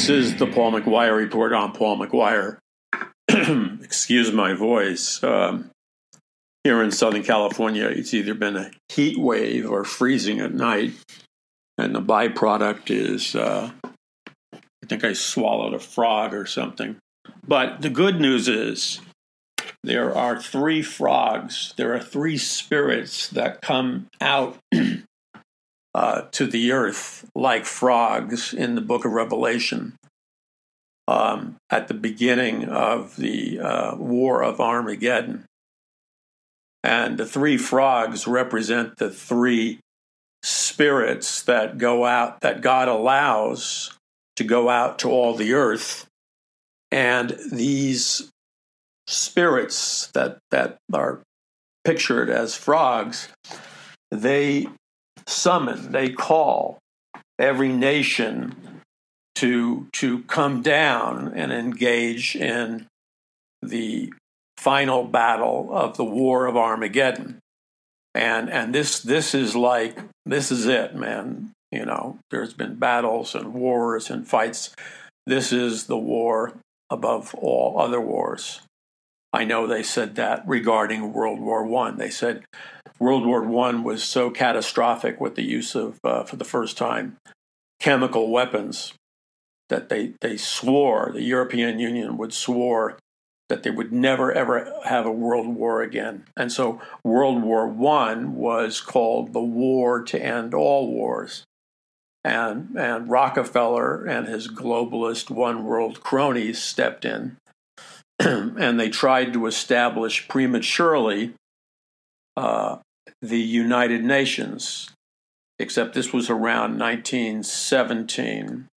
This is the Paul McGuire Report. I'm Paul McGuire. Excuse my voice. Here in Southern California, it's either been a heat wave or freezing at night. And the byproduct is, I think I swallowed a frog or something. But the good news is there are 3 frogs. There are 3 spirits that come out to the earth like frogs in the book of Revelation at the beginning of the War of Armageddon. And the 3 frogs represent the 3 spirits that go out, that God allows to go out to all the earth. And these spirits that are pictured as frogs, they summon, they call every nation to come down and engage in the final battle of the War of Armageddon. And this is it, man. You know, there's been battles and wars and fights. This is the war above all other wars. I know they said that regarding World War I. They said World War I was so catastrophic with the use of, for the first time, chemical weapons that they swore, the European Union would swore that they would never, ever have a world war again. And so World War I was called the war to end all wars. And Rockefeller and his globalist one world cronies stepped in, and they tried to establish prematurely the United Nations, except this was around 1917,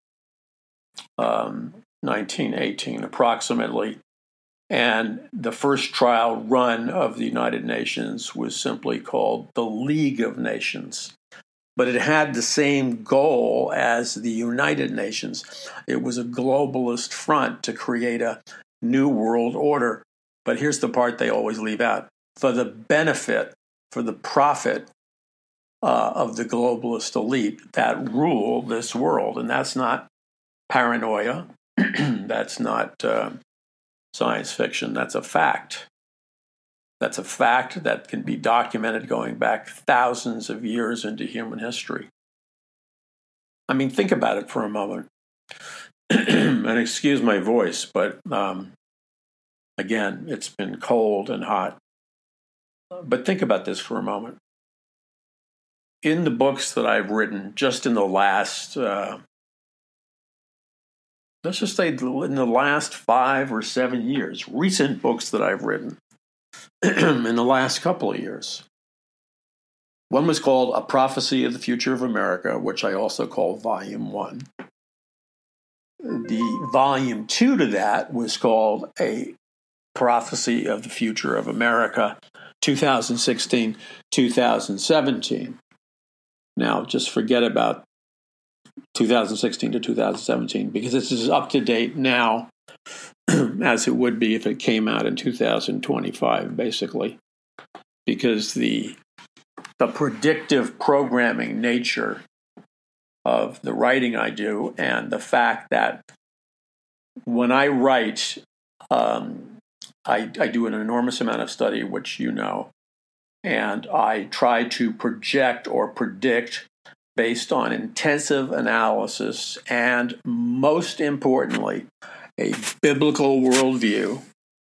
1918 approximately. And the first trial run of the United Nations was simply called the League of Nations. But it had the same goal as the United Nations. It was a globalist front to create a new world order. But here's the part they always leave out. For the benefit, for the profit of the globalist elite that rule this world. And that's not paranoia. That's not science fiction. That's a fact. That's a fact that can be documented going back thousands of years into human history. I mean, think about it for a moment. And excuse my voice, but again, it's been cold and hot. But think about this for a moment. In the books that I've written, just in the last, let's just say in the last 5 or 7 years, recent books that I've written, in the last couple of years. One was called A Prophecy of the Future of America, which I also call Volume 1. The Volume 2 to that was called A Prophecy of the Future of America, 2016-2017. Now, just forget about 2016 to 2017, because this is up to date now, as it would be if it came out in 2025, basically, because the predictive programming nature of the writing I do, and the fact that when I write, I do an enormous amount of study, which you know, and I try to project or predict based on intensive analysis and, most importantly, a biblical worldview.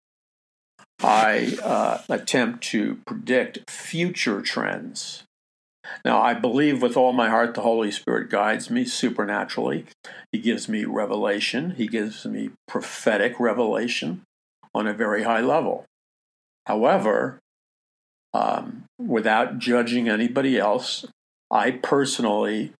I attempt to predict future trends. Now, I believe with all my heart the Holy Spirit guides me supernaturally. He gives me revelation. He gives me prophetic revelation on a very high level. However, without judging anybody else, I personally,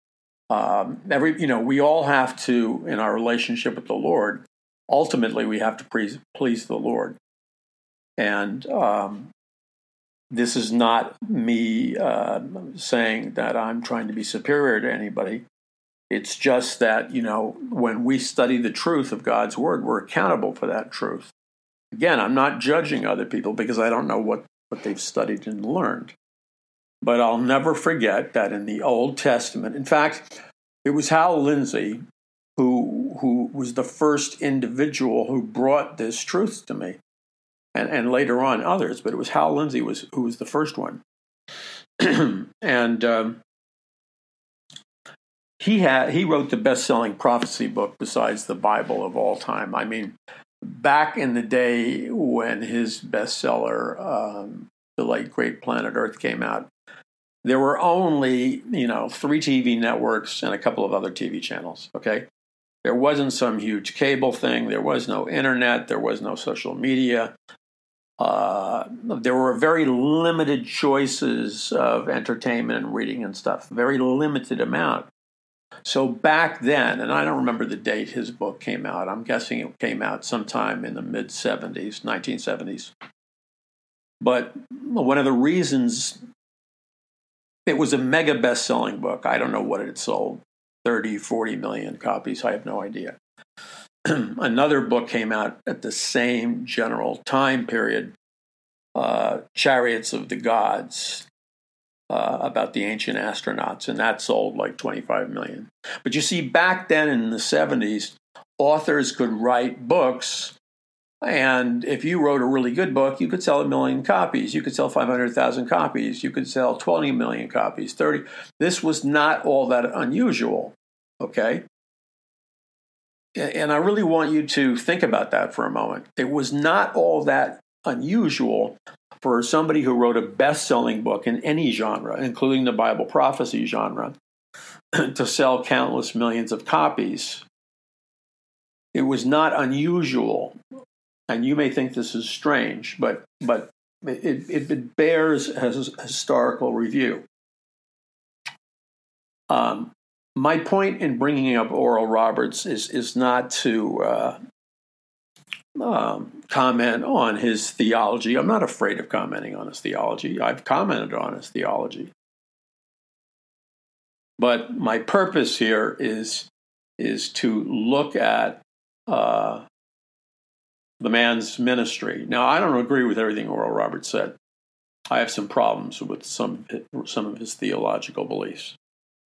we all have to, in our relationship with the Lord, ultimately we have to please the Lord. And this is not me saying that I'm trying to be superior to anybody. It's just that, when we study the truth of God's Word, we're accountable for that truth. Again, I'm not judging other people because I don't know what they've studied and learned. But I'll never forget that in the Old Testament, in fact, it was Hal Lindsey who was the first individual who brought this truth to me, and later on others, but it was Hal Lindsey who was the first one. And he wrote the best-selling prophecy book besides the Bible of all time. I mean, back in the day when his bestseller, The Late Great Planet Earth, came out, there were only 3 TV networks and a couple of other TV channels. Okay, there wasn't some huge cable thing. There was no internet. There was no social media. There were very limited choices of entertainment and reading and stuff. Very limited amount. So back then, and I don't remember the date his book came out. I'm guessing it came out sometime in the mid-70s, 1970s. But one of the reasons it was a mega best-selling book, I don't know what it sold, 30, 40 million copies, I have no idea. Another book came out at the same general time period, Chariots of the Gods, about the ancient astronauts, and that sold like 25 million. But you see, back then in the 70s, authors could write books, and if you wrote a really good book, you could sell 1 million copies. You could sell 500,000 copies. You could sell 20 million copies, 30. This was not all that unusual, okay? And I really want you to think about that for a moment. It was not all that unusual for somebody who wrote a best-selling book in any genre, including the Bible prophecy genre, to sell countless millions of copies. It was not unusual, and you may think this is strange, but it bears as historical review. My point in bringing up Oral Roberts is not to comment on his theology. I'm not afraid of commenting on his theology. I've commented on his theology. But my purpose here is to look at the man's ministry. Now, I don't agree with everything Oral Roberts said. I have some problems with some of his theological beliefs.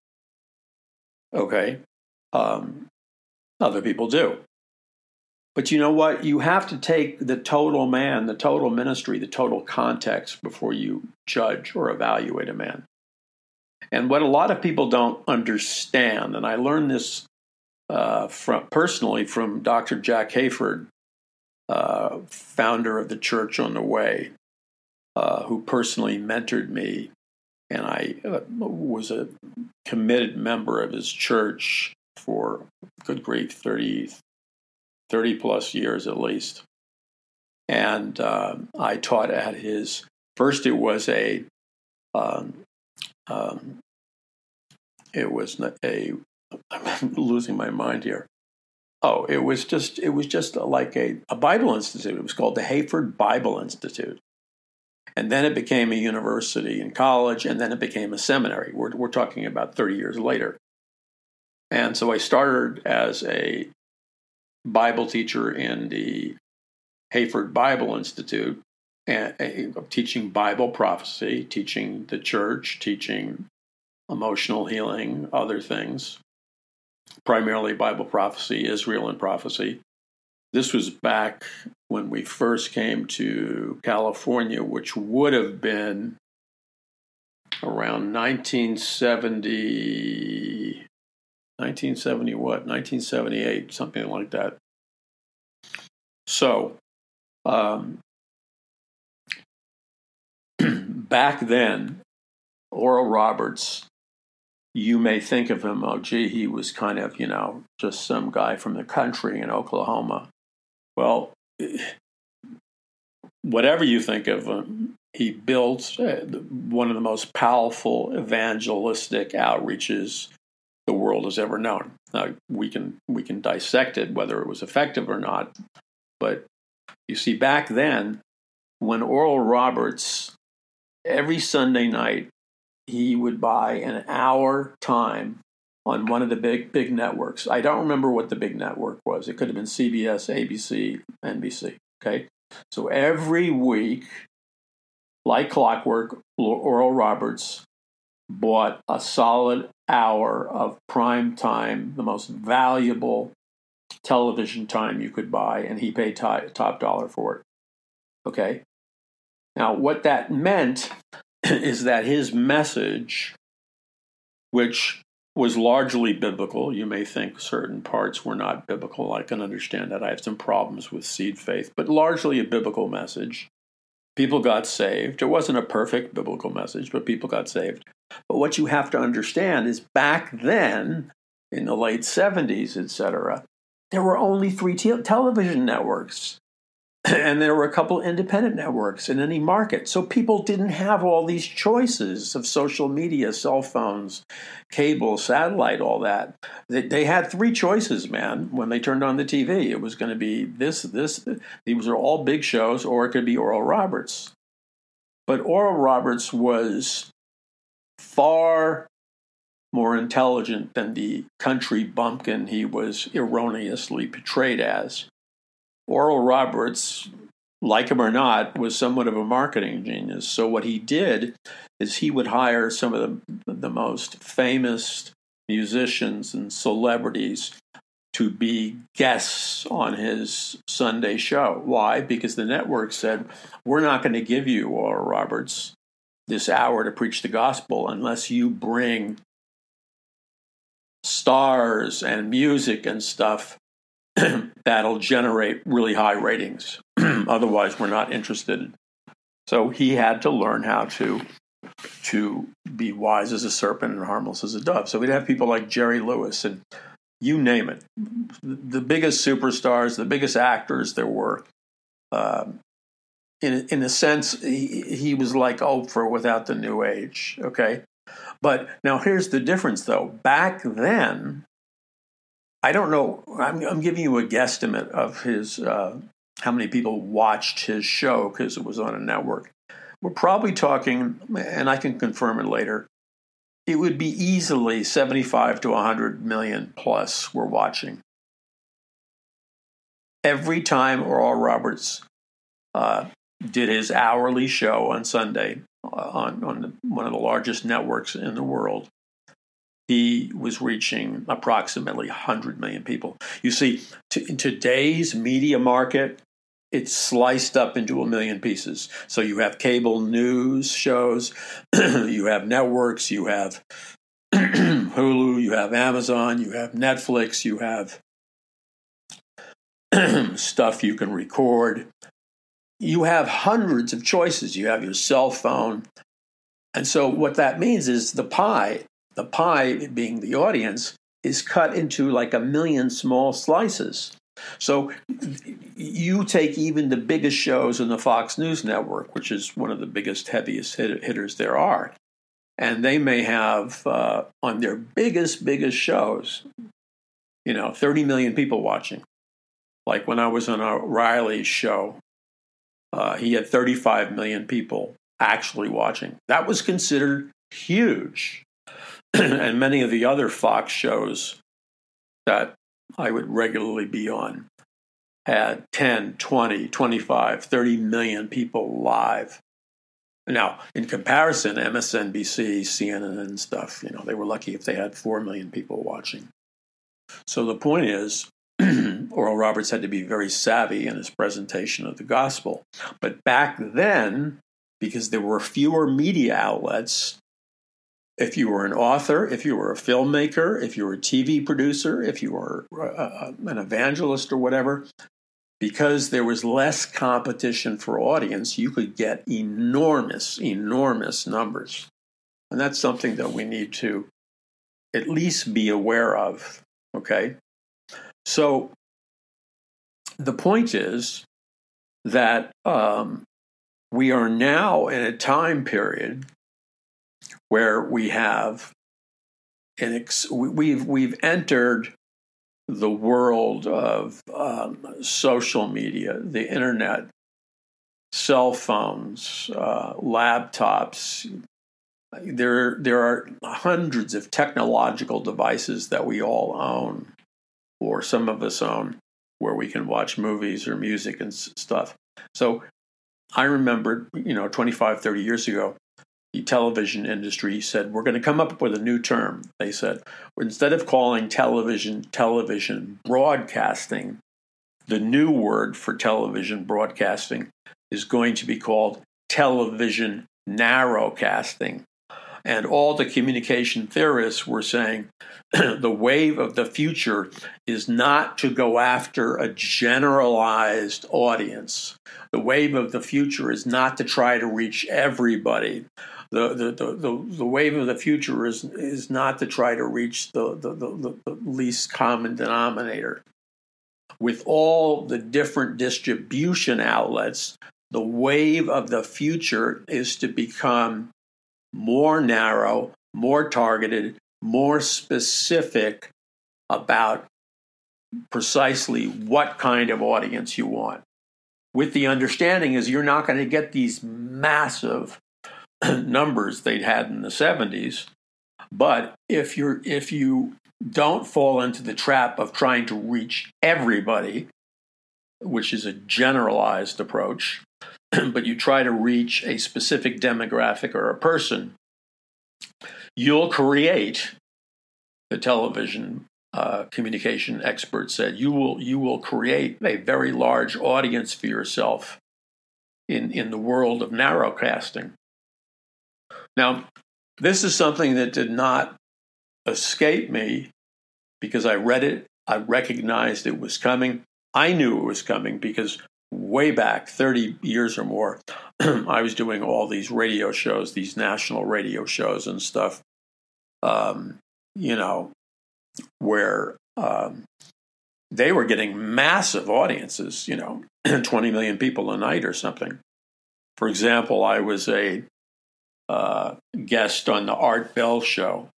Okay? Other people do. But you know what? You have to take the total man, the total ministry, the total context before you judge or evaluate a man. And what a lot of people don't understand, and I learned this personally from Dr. Jack Hayford, founder of the Church on the Way, who personally mentored me, and I was a committed member of his church for, good grief, 30 plus years at least. And I taught at his, first it was I'm losing my mind here. Oh, it was just like a Bible Institute. It was called the Hayford Bible Institute. And then it became a university and college, and then it became a seminary. We're talking about 30 years later. And so I started as a Bible teacher in the Hayford Bible Institute, and teaching Bible prophecy, teaching the church, teaching emotional healing, other things, primarily Bible prophecy, Israel and prophecy. This was back when we first came to California, which would have been around 1978, something like that. So, back then, Oral Roberts, you may think of him, oh, gee, he was kind of, just some guy from the country in Oklahoma. Well, whatever you think of him, he built one of the most powerful evangelistic outreaches the world has ever known. Now, we can dissect it, whether it was effective or not. But you see, back then, when Oral Roberts, every Sunday night, he would buy an hour time on one of the big networks. I don't remember what the big network was. It could have been CBS, ABC, NBC. Okay, so every week, like clockwork, Oral Roberts bought a solid hour of prime time, the most valuable television time you could buy, and he paid top dollar for it. Okay? Now, what that meant is that his message, which was largely biblical — you may think certain parts were not biblical. I can understand that. I have some problems with seed faith, but largely a biblical message. People got saved. It wasn't a perfect biblical message, but people got saved. But what you have to understand is back then, in the late 70s, etc., there were only 3 television networks. And there were a couple independent networks in any market. So people didn't have all these choices of social media, cell phones, cable, satellite, all that. They had 3 choices, man, when they turned on the TV. It was going to be this. These are all big shows, or it could be Oral Roberts. But Oral Roberts was far more intelligent than the country bumpkin he was erroneously portrayed as. Oral Roberts, like him or not, was somewhat of a marketing genius. So what he did is he would hire some of the most famous musicians and celebrities to be guests on his Sunday show. Why? Because the network said, we're not going to give you, Oral Roberts, this hour to preach the gospel unless you bring stars and music and stuff that'll generate really high ratings. Otherwise, we're not interested. So he had to learn how to be wise as a serpent and harmless as a dove. So we'd have people like Jerry Lewis and you name it. The biggest superstars, the biggest actors there were. In a sense, he was like Oprah without the new age, okay? But now here's the difference, though. Back then, I don't know. I'm giving you a guesstimate of his how many people watched his show because it was on a network. We're probably talking, and I can confirm it later, it would be easily 75 to 100 million plus were watching. Every time Oral Roberts did his hourly show on Sunday on one of the largest networks in the world, he was reaching approximately 100 million people. You see, in today's media market, it's sliced up into 1 million pieces. So you have cable news shows, you have networks, you have Hulu, you have Amazon, you have Netflix, you have stuff you can record. You have hundreds of choices. You have your cell phone. And so what that means is the pie being the audience, is cut into like 1 million small slices. So you take even the biggest shows in the Fox News network, which is one of the biggest, heaviest hitters there are, and they may have on their biggest shows, 30 million people watching. Like when I was on O'Reilly's show, he had 35 million people actually watching. That was considered huge. And many of the other Fox shows that I would regularly be on had 10, 20, 25, 30 million people live. Now, in comparison, MSNBC, CNN and stuff, they were lucky if they had 4 million people watching. So the point is, Oral Roberts had to be very savvy in his presentation of the gospel. But back then, because there were fewer media outlets, if you were an author, if you were a filmmaker, if you were a TV producer, if you were an evangelist or whatever, because there was less competition for audience, you could get enormous numbers. And that's something that we need to at least be aware of, okay? So the point is that we are now in a time period where we have we've entered the world of social media, the internet, cell phones, laptops. There are hundreds of technological devices that we all own, or some of us own, where we can watch movies or music and stuff. So I remember, 25, 30 years ago, the television industry said, we're going to come up with a new term. They said, instead of calling television broadcasting, the new word for television broadcasting is going to be called television narrowcasting. And all the communication theorists were saying the wave of the future is not to go after a generalized audience. The wave of the future is not to try to reach everybody. The wave of the future is not to try to reach the least common denominator. With all the different distribution outlets, the wave of the future is to become more narrow, more targeted, more specific about precisely what kind of audience you want. With the understanding is you're not going to get these massive numbers they'd had in the 70s, but if you don't fall into the trap of trying to reach everybody, which is a generalized approach, but you try to reach a specific demographic or a person, you'll create, the television communication expert said, you will create a very large audience for yourself in the world of narrowcasting. Now, this is something that did not escape me because I read it, I recognized it was coming. I knew it was coming because way back, 30 years or more, I was doing all these radio shows, these national radio shows and stuff, where they were getting massive audiences, 20 million people a night or something. For example, I was a guest on the Art Bell Show.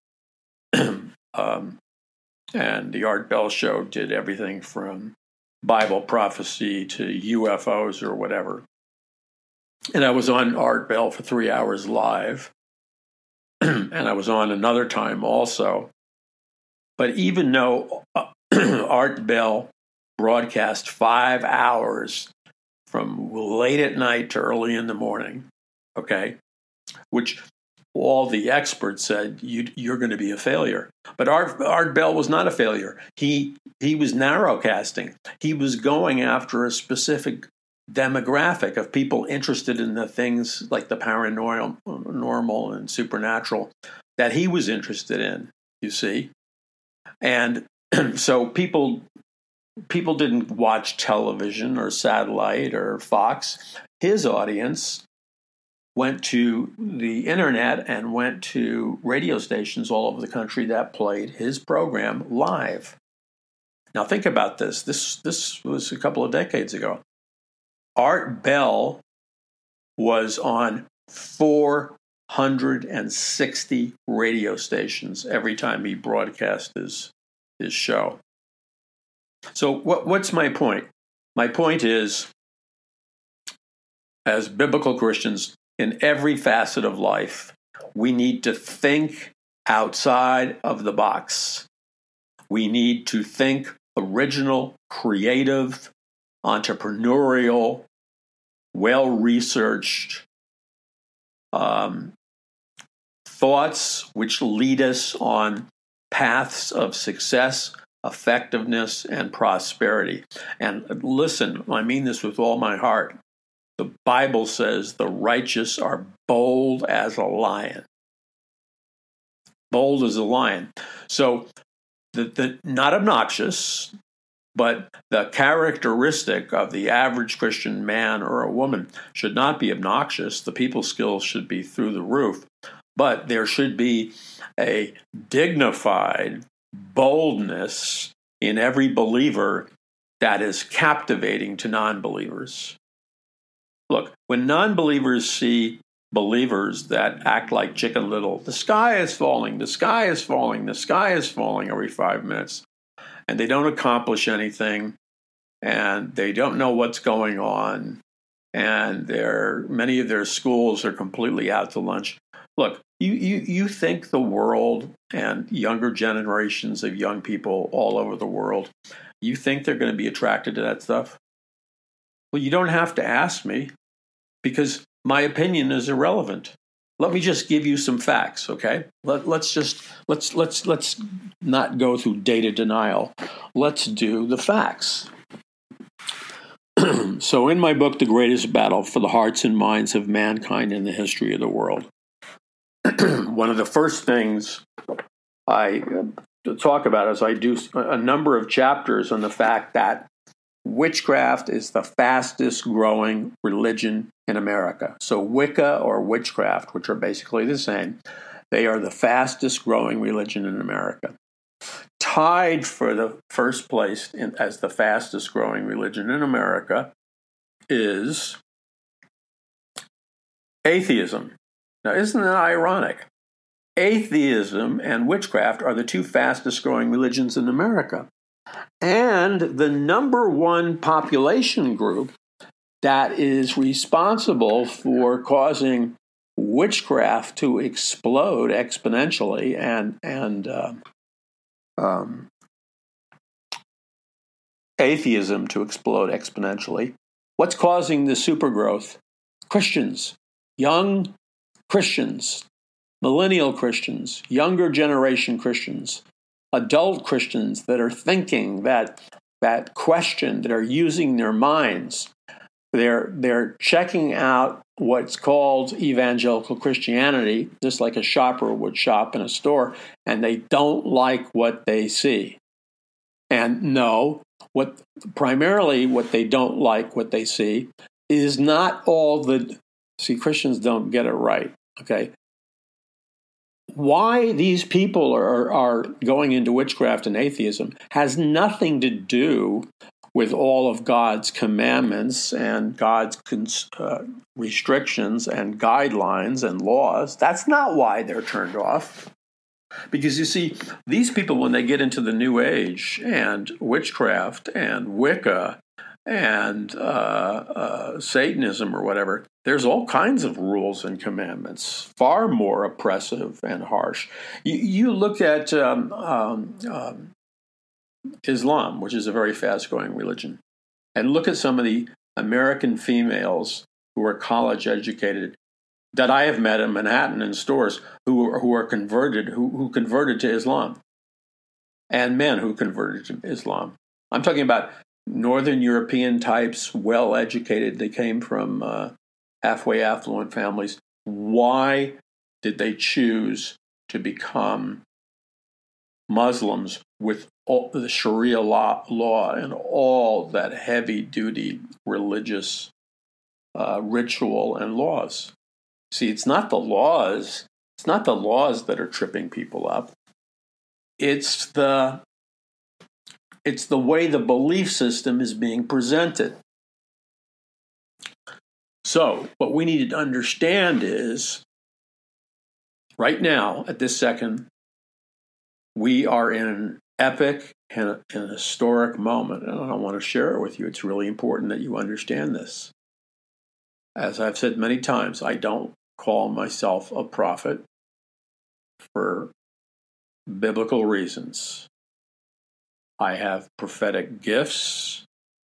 And the Art Bell Show did everything from Bible prophecy to UFOs or whatever. And I was on Art Bell for 3 hours live. And I was on another time also. But even though Art Bell broadcast 5 hours from late at night to early in the morning, okay, which all the experts said you're going to be a failure. But Art Bell was not a failure. He was narrowcasting. He was going after a specific demographic of people interested in the things like the paranormal and supernatural that he was interested in, you see. And so people didn't watch television or satellite or Fox. His audience went to the internet and went to radio stations all over the country that played his program live. Now think about this. This was a couple of decades ago. Art Bell was on 460 radio stations every time he broadcast his show. So what's my point? My point is, as biblical Christians, in every facet of life, we need to think outside of the box. We need to think original, creative, entrepreneurial, well-researched thoughts which lead us on paths of success, effectiveness, and prosperity. And listen, I mean this with all my heart. The Bible says the righteous are bold as a lion. Bold as a lion. So, the not obnoxious, but the characteristic of the average Christian man or a woman should not be obnoxious. The people skills should be through the roof. But there should be a dignified boldness in every believer that is captivating to non-believers. Look, when non-believers see believers that act like Chicken Little, the sky is falling, the sky is falling, the sky is falling every 5 minutes, and they don't accomplish anything, and they don't know what's going on, and many of their schools are completely out to lunch. Look, you think the world and younger generations of young people all over the world, you think they're going to be attracted to that stuff? Well, you don't have to ask me, because my opinion is irrelevant. let me just give you some facts, okay? Let's not go through data denial. Let's do the facts. So in my book, The Greatest Battle for the Hearts and Minds of Mankind in the History of the World, one of the first things I talk about is I do a number of chapters on the fact that witchcraft is the fastest growing religion in America. So Wicca or witchcraft, which are basically the same, they are the fastest growing religion in America. Tied for the first place as the fastest growing religion in America is atheism. Now, isn't that ironic? Atheism and witchcraft are the two fastest growing religions in America. And the number one population group that is responsible for causing witchcraft to explode exponentially and atheism to explode exponentially. What's causing the supergrowth? Christians, young Christians, millennial Christians, younger generation Christians, adult Christians that are thinking, that question, that are using their minds. They're checking out what's called evangelical Christianity, just like a shopper would shop in a store, and they don't like what they see. And no, primarily what they don't like, what they see, is not all Christians don't get it right, okay? Why these people are going into witchcraft and atheism has nothing to do with all of God's commandments and God's restrictions and guidelines and laws. That's not why they're turned off. Because you see, these people, when they get into the New Age and witchcraft and Wicca and Satanism or whatever, there's all kinds of rules and commandments, far more oppressive and harsh. You look at Islam, which is a very fast-growing religion, and look at some of the American females who are college educated that I have met in Manhattan in stores who are converted, who converted to Islam, and men who converted to Islam. I'm talking about Northern European types, well-educated. They came from halfway affluent families. Why did they choose to become Muslims with all the Sharia law and all that heavy-duty religious ritual and laws? See, it's not the laws. It's not the laws that are tripping people up. It's the way the belief system is being presented. So, what we need to understand is, right now, at this second, we are in an epic and an historic moment, and I want to share it with you. It's really important that you understand this. As I've said many times, I don't call myself a prophet for biblical reasons. I have prophetic gifts,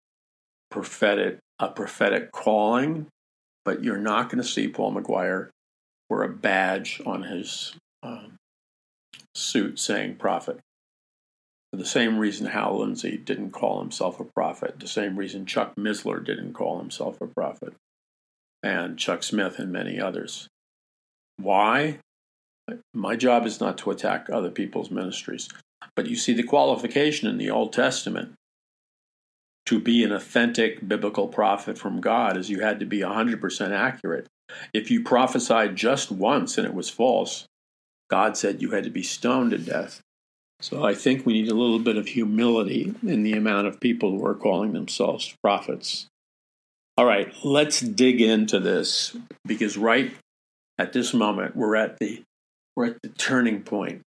a prophetic calling, but you're not going to see Paul McGuire wear a badge on his suit saying prophet. For the same reason Hal Lindsey didn't call himself a prophet, the same reason Chuck Missler didn't call himself a prophet, and Chuck Smith and many others. Why? My job is not to attack other people's ministries. But you see, the qualification in the Old Testament to be an authentic biblical prophet from God is you had to be 100% accurate. If you prophesied just once and it was false, God said you had to be stoned to death. So I think we need a little bit of humility in the amount of people who are calling themselves prophets. All right, let's dig into this, because right at this moment we're at the turning point.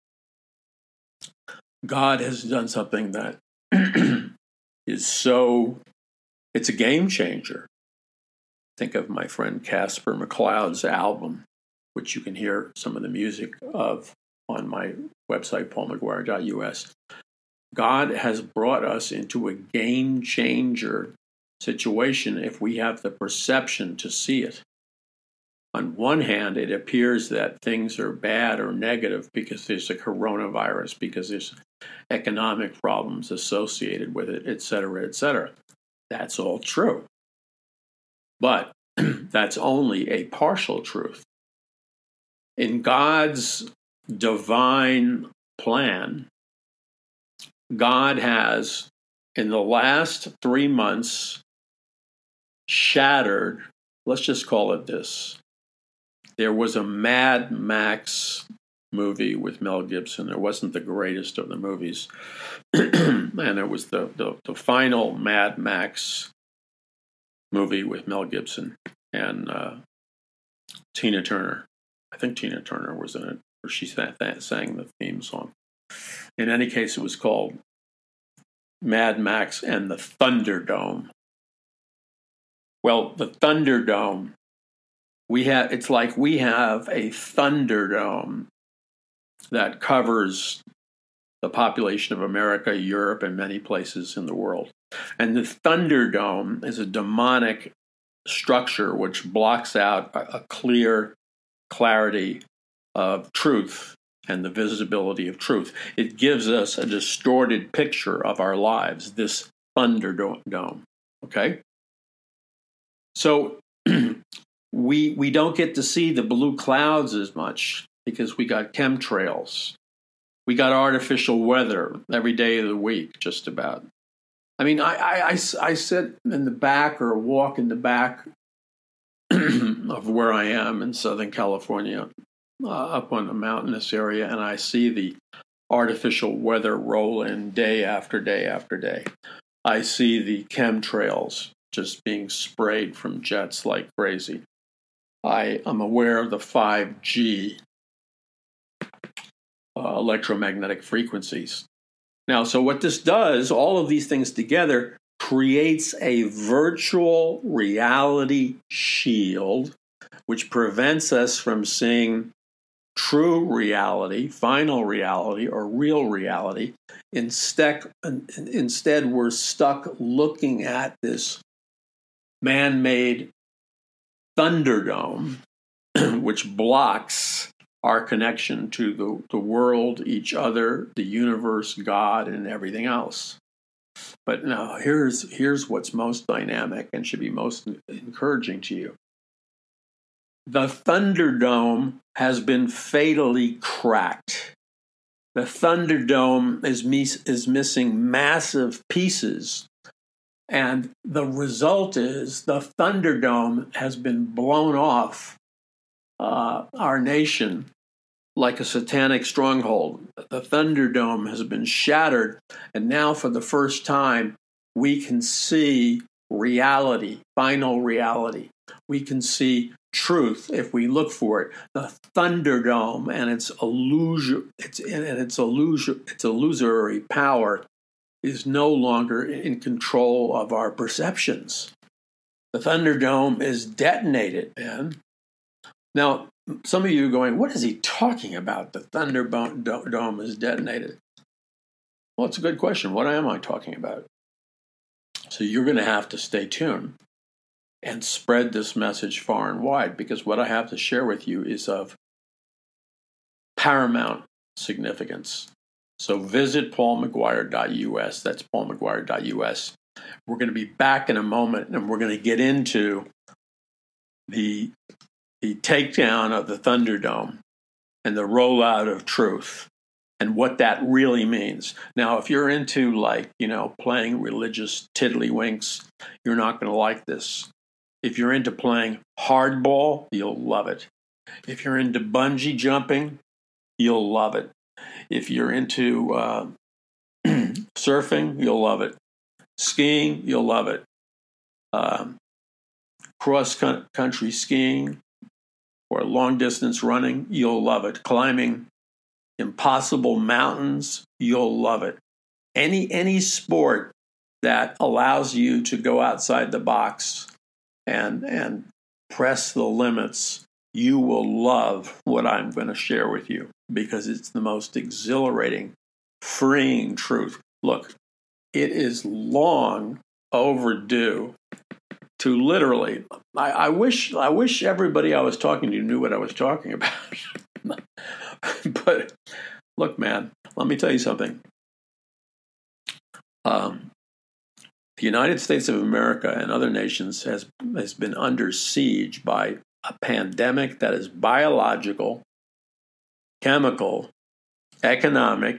God has done something that it's a game changer. Think of my friend Casper McLeod's album, which you can hear some of the music of on my website, paulmcguire.us. God has brought us into a game changer situation if we have the perception to see it. On one hand, it appears that things are bad or negative because there's a coronavirus, because there's economic problems associated with it, et cetera, et cetera. That's all true. But that's only a partial truth. In God's divine plan, God has, in the last 3 months, shattered, let's just call it this. There was a Mad Max movie with Mel Gibson. It wasn't the greatest of the movies. And it was the final Mad Max movie with Mel Gibson and Tina Turner. I think Tina Turner was in it, or she sang the theme song. In any case, it was called Mad Max and the Thunderdome. Well, the Thunderdome, it's like we have a Thunderdome that covers the population of America, Europe, and many places in the world. And the Thunderdome is a demonic structure which blocks out a clear clarity of truth and the visibility of truth. It gives us a distorted picture of our lives, this Thunderdome, okay? So we don't get to see the blue clouds as much because we got chemtrails. We got artificial weather every day of the week, just about. I mean, I sit in the back or walk in the back of where I am in Southern California, up on the mountainous area, and I see the artificial weather roll in day after day after day. I see the chemtrails just being sprayed from jets like crazy. I am aware of the 5G electromagnetic frequencies. Now, so what this does, all of these things together, creates a virtual reality shield, which prevents us from seeing true reality, final reality, or real reality. Instead, we're stuck looking at this man-made Thunderdome, which blocks our connection to the world, each other, the universe, God, and everything else. But now here's what's most dynamic and should be most encouraging to you. The Thunderdome has been fatally cracked. The Thunderdome is missing massive pieces. And the result is the Thunderdome has been blown off our nation like a satanic stronghold. The Thunderdome has been shattered, and now for the first time, we can see reality, final reality. We can see truth if we look for it. The Thunderdome and its illusory power is no longer in control of our perceptions. The Thunderdome is detonated, man. Now, some of you are going, what is he talking about? The Thunderdome is detonated. Well, it's a good question. What am I talking about? So you're going to have to stay tuned and spread this message far and wide, because what I have to share with you is of paramount significance. So visit paulmcguire.us. That's paulmcguire.us. We're going to be back in a moment, and we're going to get into the takedown of the Thunderdome and the rollout of truth and what that really means. Now, if you're into playing religious tiddlywinks, you're not going to like this. If you're into playing hardball, you'll love it. If you're into bungee jumping, you'll love it. If you're into surfing, you'll love it. Skiing, you'll love it. Cross-country skiing or long-distance running, you'll love it. Climbing impossible mountains, you'll love it. Any sport that allows you to go outside the box and press the limits, you will love what I'm going to share with you, because it's the most exhilarating, freeing truth. Look, it is long overdue to literally. I wish everybody I was talking to knew what I was talking about. But look, man, let me tell you something. The United States of America and other nations has been under siege by a pandemic that is biological, chemical, economic,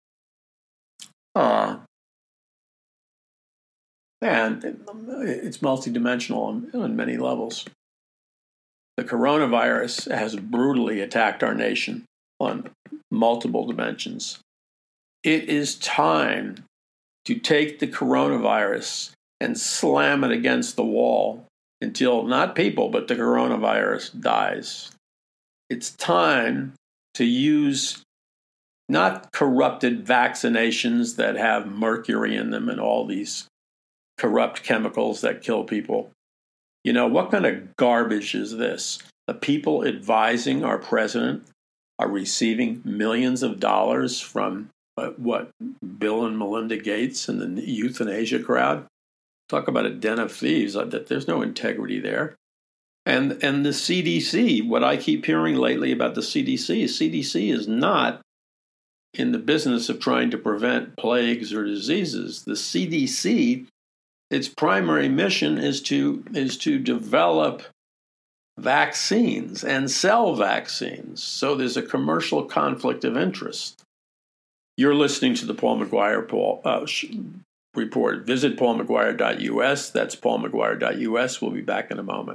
and it's multidimensional on many levels. The coronavirus has brutally attacked our nation on multiple dimensions. It is time to take the coronavirus and slam it against the wall until not people, but the coronavirus dies. It's time to use not corrupted vaccinations that have mercury in them and all these corrupt chemicals that kill people. You know, what kind of garbage is this? The people advising our president are receiving millions of dollars from Bill and Melinda Gates and the euthanasia crowd. Talk about a den of thieves. There's no integrity there. And the CDC, what I keep hearing lately about the CDC is not in the business of trying to prevent plagues or diseases. The CDC, its primary mission is to develop vaccines and sell vaccines. So there's a commercial conflict of interest. You're listening to the Paul McGuire report. Visit paulmcguire.us. That's paulmcguire.us. We'll be back in a moment.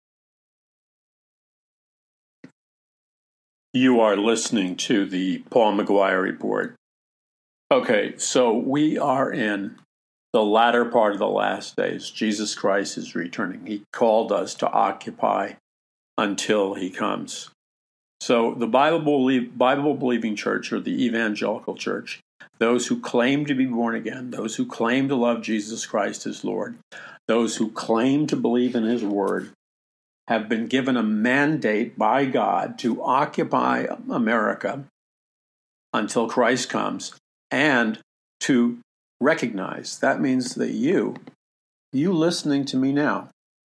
You are listening to the Paul McGuire report. Okay, so we are in the latter part of the last days. Jesus Christ is returning. He called us to occupy until he comes. So the Bible-believing church, or the evangelical church, those who claim to be born again, those who claim to love Jesus Christ as Lord, those who claim to believe in his word, have been given a mandate by God to occupy America until Christ comes, and to recognize. That means that you listening to me now,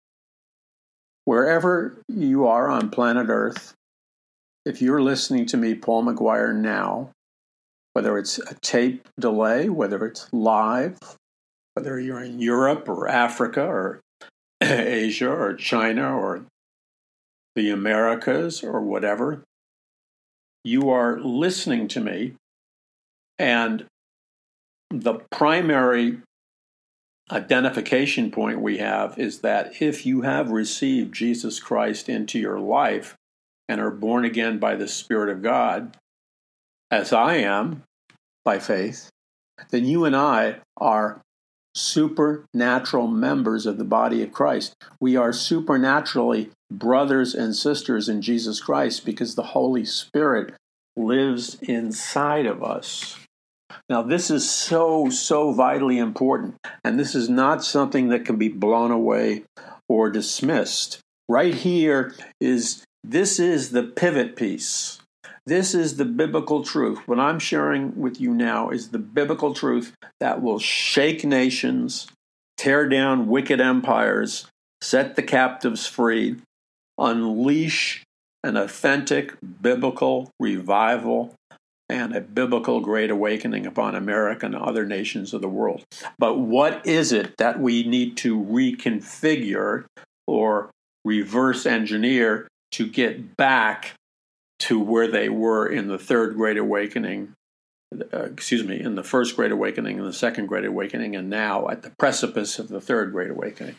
wherever you are on planet Earth, if you're listening to me, Paul McGuire, now, whether it's a tape delay, whether it's live, whether you're in Europe or Africa or Asia or China or the Americas or whatever, you are listening to me, and the primary identification point we have is that if you have received Jesus Christ into your life and are born again by the Spirit of God, as I am by faith, then you and I are supernatural members of the body of Christ. We are supernaturally brothers and sisters in Jesus Christ because the Holy Spirit lives inside of us. Now, this is so vitally important, and this is not something that can be blown away or dismissed. Right here this is the pivot piece. This is the biblical truth. What I'm sharing with you now is the biblical truth that will shake nations, tear down wicked empires, set the captives free, unleash an authentic biblical revival and a biblical great awakening upon America and other nations of the world. But what is it that we need to reconfigure or reverse engineer to get back to where they were in the third Great Awakening, in the first Great Awakening and the second Great Awakening, and now at the precipice of the third Great Awakening?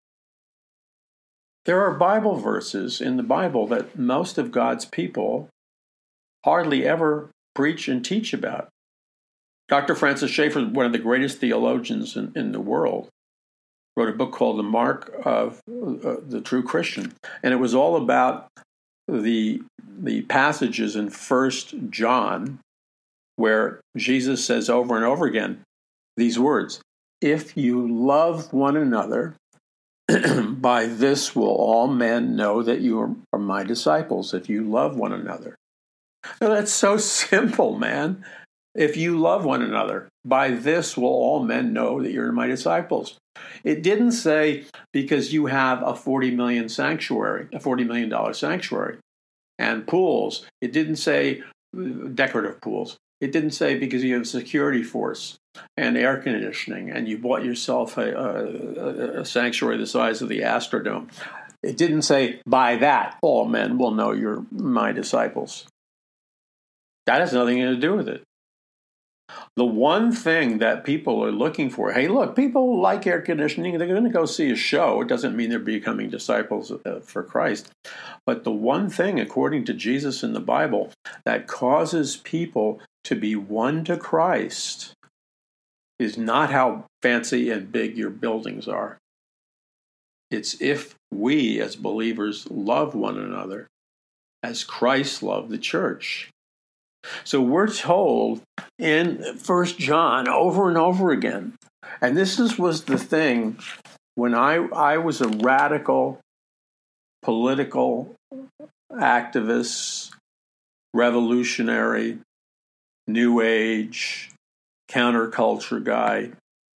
There are Bible verses in the Bible that most of God's people hardly ever preach and teach about. Dr. Francis Schaeffer, one of the greatest theologians in the world, wrote a book called The Mark of the True Christian. And it was all about the passages in 1 John where Jesus says over and over again these words: if you love one another, by this will all men know that you are my disciples, if you love one another. Now, that's so simple, man. If you love one another, by this will all men know that you're my disciples. It didn't say because you have a $40 million sanctuary, a $40 million sanctuary and pools. It didn't say decorative pools. It didn't say because you have a security force and air conditioning and you bought yourself a sanctuary the size of the Astrodome. It didn't say, by that, all men will know you're my disciples. That has nothing to do with it. The one thing that people are looking for, hey, look, people like air conditioning. They're going to go see a show. It doesn't mean they're becoming disciples for Christ. But the one thing, according to Jesus in the Bible, that causes people to be won to Christ is not how fancy and big your buildings are. It's if we, as believers, love one another as Christ loved the church. So we're told in 1 John over and over again, and this was the thing when I was a radical political activist, revolutionary, New Age, counterculture guy.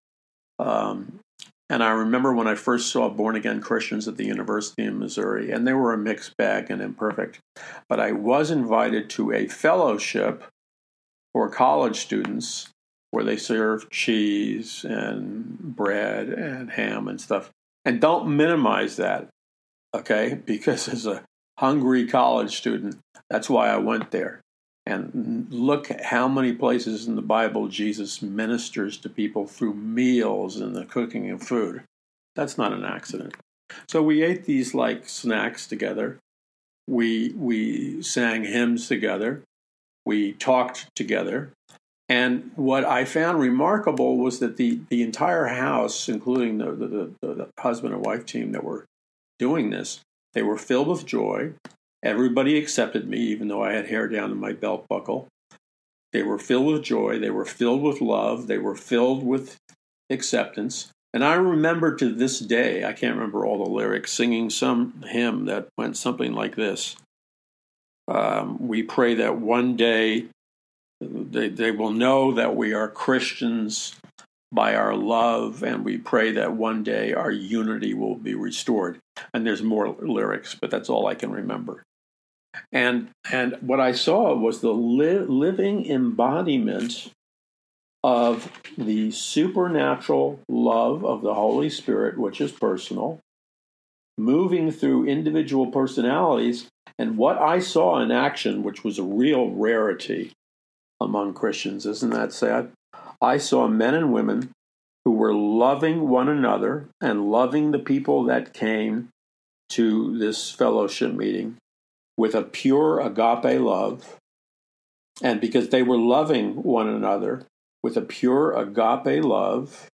And I remember when I first saw born-again Christians at the University of Missouri, and they were a mixed bag and imperfect. But I was invited to a fellowship for college students where they serve cheese and bread and ham and stuff. And don't minimize that, okay? Because as a hungry college student, that's why I went there. And look at how many places in the Bible Jesus ministers to people through meals and the cooking of food. That's not an accident. So we ate these like snacks together. We sang hymns together. We talked together. And what I found remarkable was that the entire house, including the husband and wife team that were doing this, they were filled with joy. Everybody accepted me, even though I had hair down to my belt buckle. They were filled with joy. They were filled with love. They were filled with acceptance. And I remember to this day, I can't remember all the lyrics, singing some hymn that went something like this. We pray that one day they will know that we are Christians by our love, and we pray that one day our unity will be restored. And there's more lyrics, but that's all I can remember. And what I saw was the living embodiment of the supernatural love of the Holy Spirit, which is personal, moving through individual personalities. And what I saw in action, which was a real rarity among Christians, isn't that sad? I saw men and women who were loving one another and loving the people that came to this fellowship meeting with a pure agape love. And because they were loving one another with a pure agape love,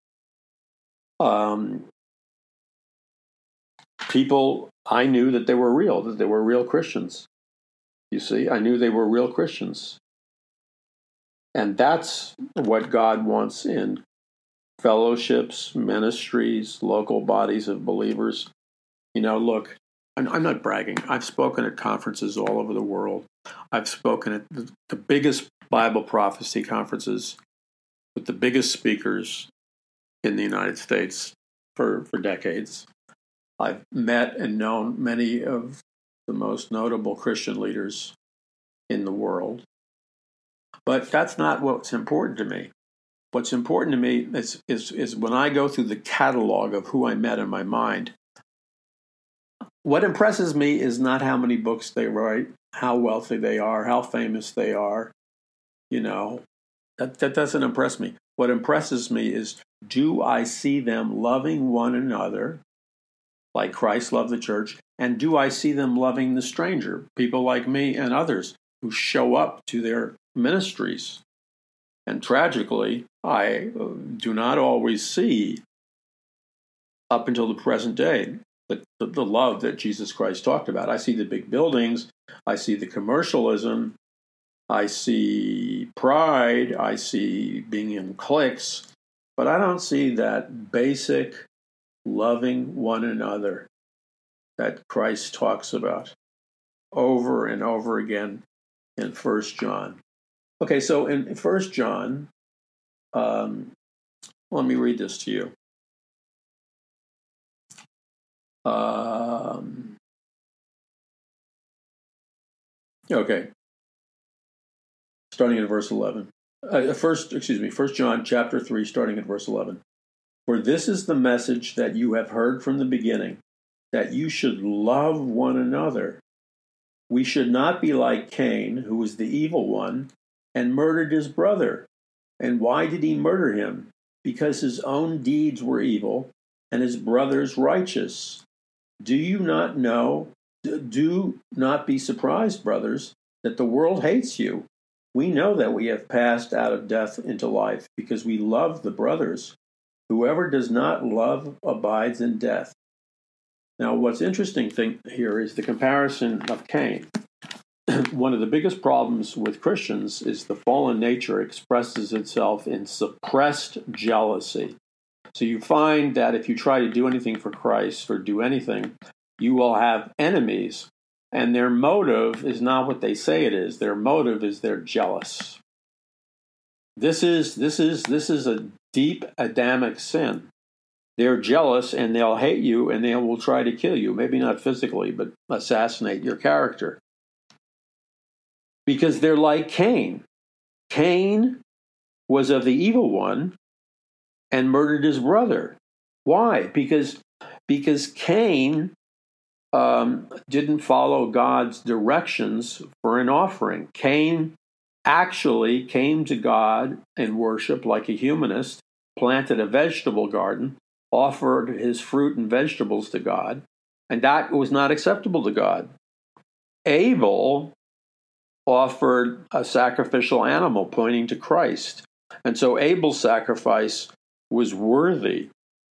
people, I knew that they were real Christians. You see, I knew they were real Christians. And that's what God wants in fellowships, ministries, local bodies of believers. You know, look, I'm not bragging. I've spoken at conferences all over the world. I've spoken at the biggest Bible prophecy conferences with the biggest speakers in the United States for decades. I've met and known many of the most notable Christian leaders in the world. But that's not what's important to me. What's important to me is when I go through the catalog of who I met in my mind, what impresses me is not how many books they write, how wealthy they are, how famous they are. You know, that doesn't impress me. What impresses me is, do I see them loving one another like Christ loved the church? And do I see them loving the stranger, people like me and others who show up to their ministries? And tragically, I do not always see, up until the present day, the love that Jesus Christ talked about. I see the big buildings, I see the commercialism, I see pride, I see being in cliques, but I don't see that basic loving one another that Christ talks about over and over again in 1 John. Okay, so in 1 John, let me read this to you. Okay, starting at verse 11. First John chapter 3, starting at verse 11. For this is the message that you have heard from the beginning, that you should love one another. We should not be like Cain, who was the evil one, and murdered his brother. And why did he murder him? Because his own deeds were evil, and his brother's righteous. Do you not know? Do not be surprised, brothers, that the world hates you. We know that we have passed out of death into life, because we love the brothers. Whoever does not love abides in death. Now, what's interesting thing here is the comparison of Cain. One of the biggest problems with Christians is the fallen nature expresses itself in suppressed jealousy. So you find that if you try to do anything for Christ or do anything, you will have enemies, and their motive is not what they say it is. Their motive is they're jealous. This is a deep Adamic sin. They're jealous, and they'll hate you, and they will try to kill you. Maybe not physically, but assassinate your character. Because they're like Cain. Cain was of the evil one and murdered his brother. Why? Because Cain didn't follow God's directions for an offering. Cain actually came to God in worship like a humanist, planted a vegetable garden, offered his fruit and vegetables to God, and that was not acceptable to God. Abel offered a sacrificial animal pointing to Christ. And so Abel's sacrifice was worthy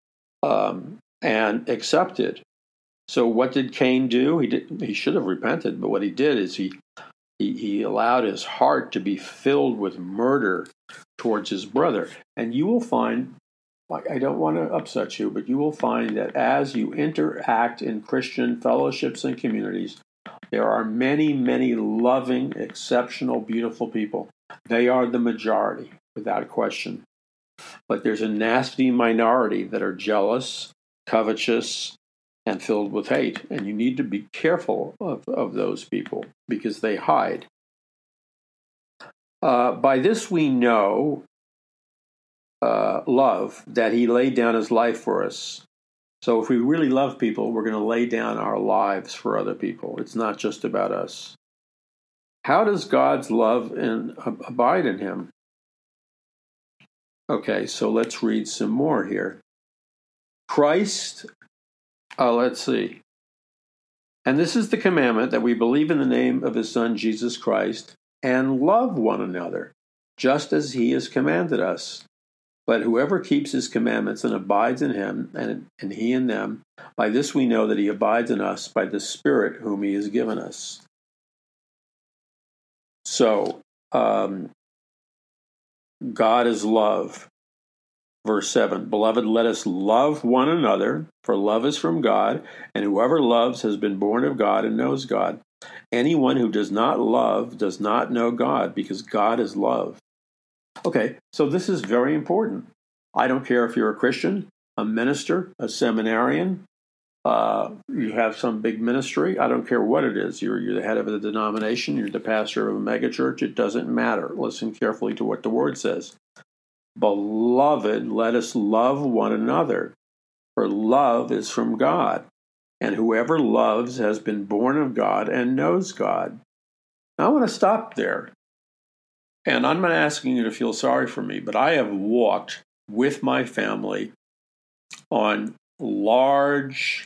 and accepted. So what did Cain do? He should have repented, but what he did is he allowed his heart to be filled with murder towards his brother. And you will find, like, I don't want to upset you, but you will find that as you interact in Christian fellowships and communities, there are many, many loving, exceptional, beautiful people. They are the majority, without question. But there's a nasty minority that are jealous, covetous, and filled with hate. And you need to be careful of those people because they hide. By this we know love, that he laid down his life for us. So if we really love people, we're going to lay down our lives for other people. It's not just about us. How does God's love abide in him? Okay, so let's read some more here. Christ, let's see. And this is the commandment, that we believe in the name of his Son, Jesus Christ, and love one another, just as he has commanded us. But whoever keeps his commandments and abides in him, and he in them, by this we know that he abides in us by the Spirit whom he has given us. So, God is love. Verse 7, Beloved, let us love one another, for love is from God, and whoever loves has been born of God and knows God. Anyone who does not love does not know God, because God is love. Okay, so this is very important. I don't care if you're a Christian, a minister, a seminarian, you have some big ministry. I don't care what it is. You're the head of a denomination, you're the pastor of a megachurch. It doesn't matter. Listen carefully to what the word says. Beloved, let us love one another, for love is from God, and whoever loves has been born of God and knows God. Now, I want to stop there. And I'm not asking you to feel sorry for me, but I have walked with my family on large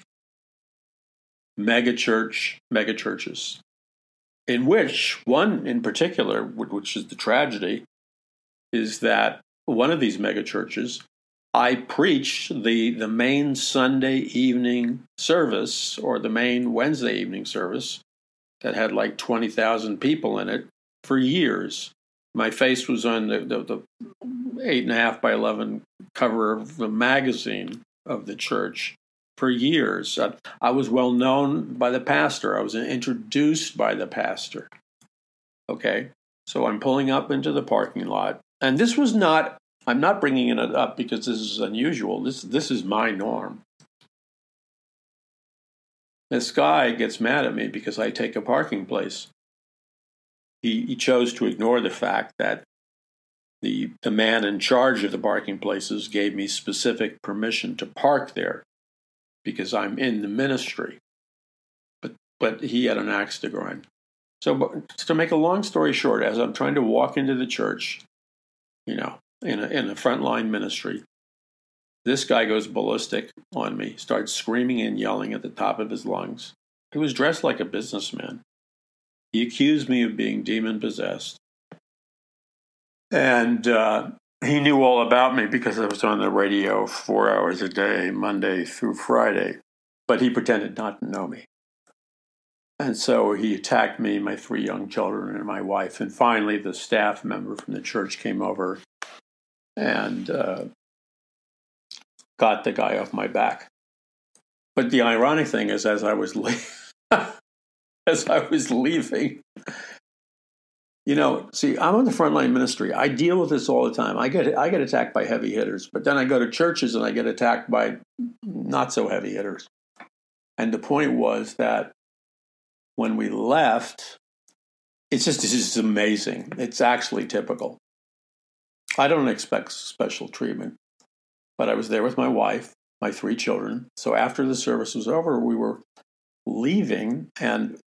megachurches, in which one in particular, which is the tragedy, is that one of these megachurches, I preached the main Sunday evening service, or the main Wednesday evening service, that had like 20,000 people in it for years. My face was on the 8.5 by 11 cover of the magazine of the church for years. I was well known by the pastor. I was introduced by the pastor. Okay, so I'm pulling up into the parking lot. And this was not, I'm not bringing it up because this is unusual. This is my norm. This guy gets mad at me because I take a parking place. He chose to ignore the fact that the man in charge of the parking places gave me specific permission to park there because I'm in the ministry. But he had an axe to grind. So to make a long story short, as I'm trying to walk into the church, in a frontline ministry, this guy goes ballistic on me, starts screaming and yelling at the top of his lungs. He was dressed like a businessman. He accused me of being demon-possessed. And he knew all about me because I was on the radio 4 hours a day, Monday through Friday. But he pretended not to know me. And so he attacked me, my 3 young children, and my wife. And finally, the staff member from the church came over and got the guy off my back. But the ironic thing is, as I was leaving, see, I'm on the frontline ministry. I deal with this all the time. I get attacked by heavy hitters, but then I go to churches and I get attacked by not so heavy hitters. And the point was that when we left, it's just amazing. It's actually typical. I don't expect special treatment, but I was there with my wife, my 3 children. So after the service was over, we were leaving, and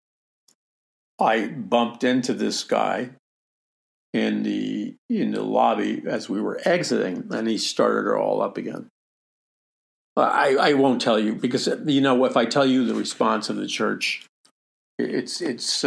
I bumped into this guy in the lobby as we were exiting, and he started it all up again. I won't tell you because if I tell you the response of the church, it's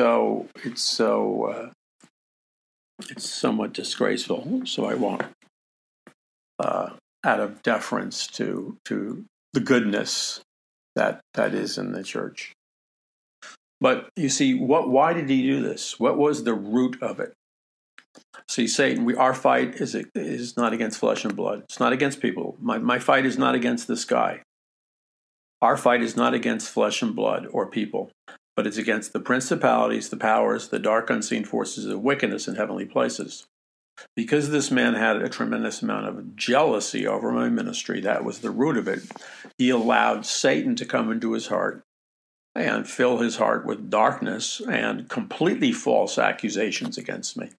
somewhat disgraceful. So I won't, out of deference to the goodness that is in the church. But you see, why did he do this? What was the root of it? See, Satan, our fight is not against flesh and blood. It's not against people. My fight is not against this guy. Our fight is not against flesh and blood or people, but it's against the principalities, the powers, the dark unseen forces of wickedness in heavenly places. Because this man had a tremendous amount of jealousy over my ministry, that was the root of it. He allowed Satan to come into his heart and fill his heart with darkness and completely false accusations against me.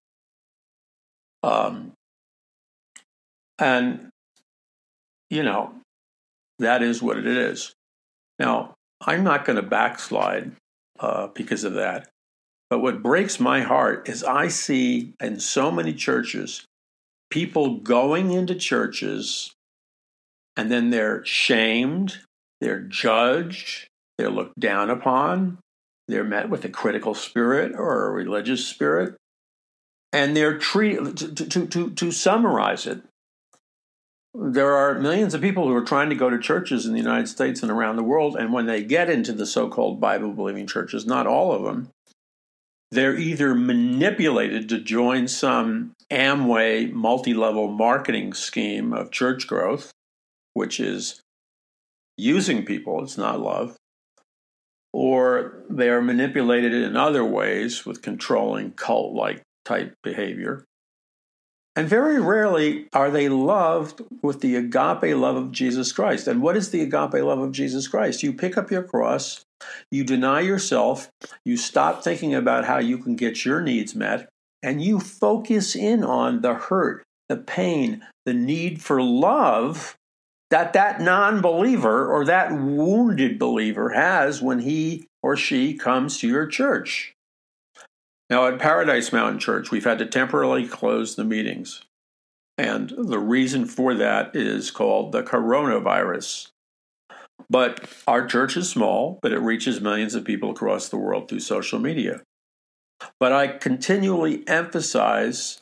That is what it is. Now, I'm not going to backslide because of that. But what breaks my heart is I see in so many churches, people going into churches and then they're shamed, they're judged, they're looked down upon, they're met with a critical spirit or a religious spirit, and they're treated, to summarize it, there are millions of people who are trying to go to churches in the United States and around the world, and when they get into the so-called Bible-believing churches, not all of them, they're either manipulated to join some Amway multi-level marketing scheme of church growth, which is using people, it's not love, or they are manipulated in other ways with controlling cult-like type behavior. And very rarely are they loved with the agape love of Jesus Christ. And what is the agape love of Jesus Christ? You pick up your cross, you deny yourself, you stop thinking about how you can get your needs met, and you focus in on the hurt, the pain, the need for love that non-believer or that wounded believer has when he or she comes to your church. Now, at Paradise Mountain Church, we've had to temporarily close the meetings. And the reason for that is called the coronavirus. But our church is small, but it reaches millions of people across the world through social media. But I continually emphasize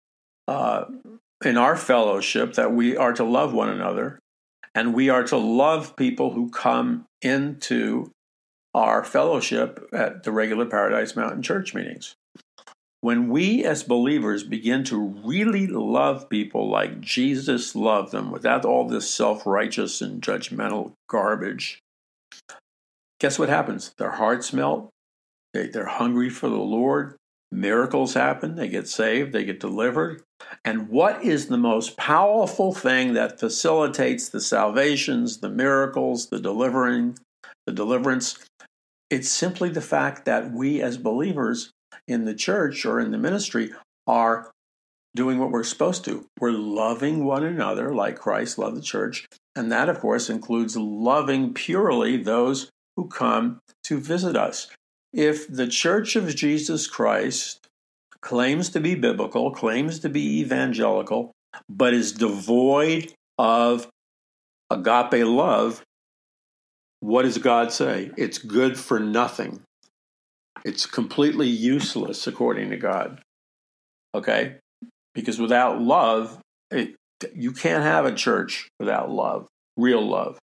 in our fellowship that we are to love one another, and we are to love people who come into our fellowship at the regular Paradise Mountain Church meetings. When we as believers begin to really love people like Jesus loved them, without all this self-righteous and judgmental garbage, guess what happens? Their hearts melt. They're hungry for the Lord. Miracles happen. They get saved. They get delivered. And what is the most powerful thing that facilitates the salvations, the miracles, the delivering, the deliverance. It's simply the fact that we as believers in the church or in the ministry are doing what we're supposed to. We're loving one another like Christ loved the church. And that, of course, includes loving purely those who come to visit us. If the Church of Jesus Christ claims to be biblical, claims to be evangelical, but is devoid of agape love, what does God say? It's good for nothing. It's completely useless, according to God. Okay? Because without love, you can't have a church without love, real love.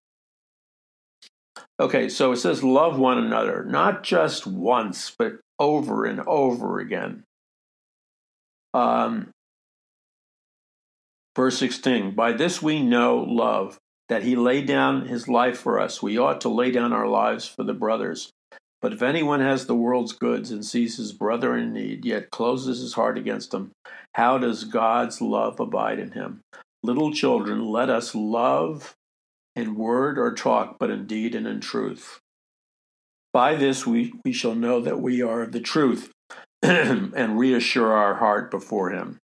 Okay, so it says love one another, not just once, but over and over again. Verse 16, by this we know love, that he laid down his life for us. We ought to lay down our lives for the brothers. But if anyone has the world's goods and sees his brother in need, yet closes his heart against him, how does God's love abide in him? Little children, let us love in word or talk, but in deed and in truth. By this we shall know that we are of the truth and reassure our heart before him.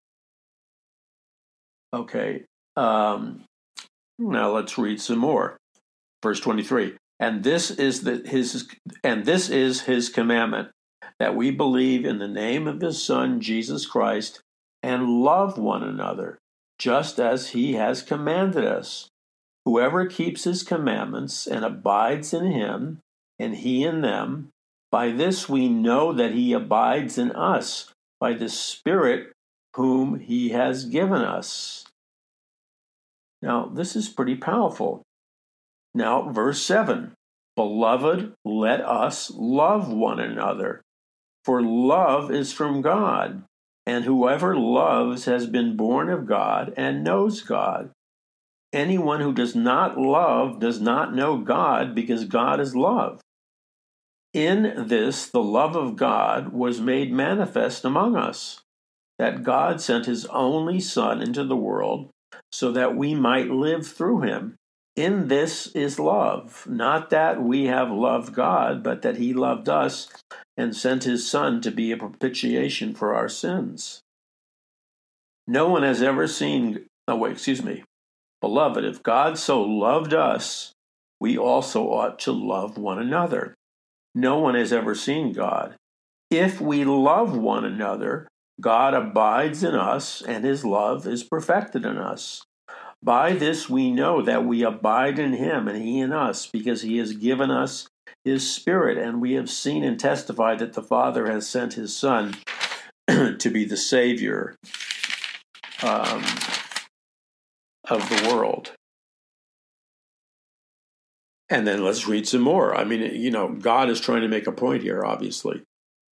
Okay, now let's read some more. Verse 23. And this is his commandment, that we believe in the name of his Son, Jesus Christ, and love one another, just as he has commanded us. Whoever keeps his commandments and abides in him, and he in them, by this we know that he abides in us, by the Spirit whom he has given us. Now, this is pretty powerful. Now, verse 7, beloved, let us love one another, for love is from God, and whoever loves has been born of God and knows God. Anyone who does not love does not know God, because God is love. In this, the love of God was made manifest among us, that God sent his only Son into the world so that we might live through him. In this is love, not that we have loved God, but that he loved us and sent his Son to be a propitiation for our sins. No one has ever seen, Beloved, if God so loved us, we also ought to love one another. No one has ever seen God. If we love one another, God abides in us, and his love is perfected in us. By this we know that we abide in him and he in us, because he has given us his Spirit, and we have seen and testified that the Father has sent his Son to be the Savior of the world. And then let's read some more. I mean, God is trying to make a point here, obviously.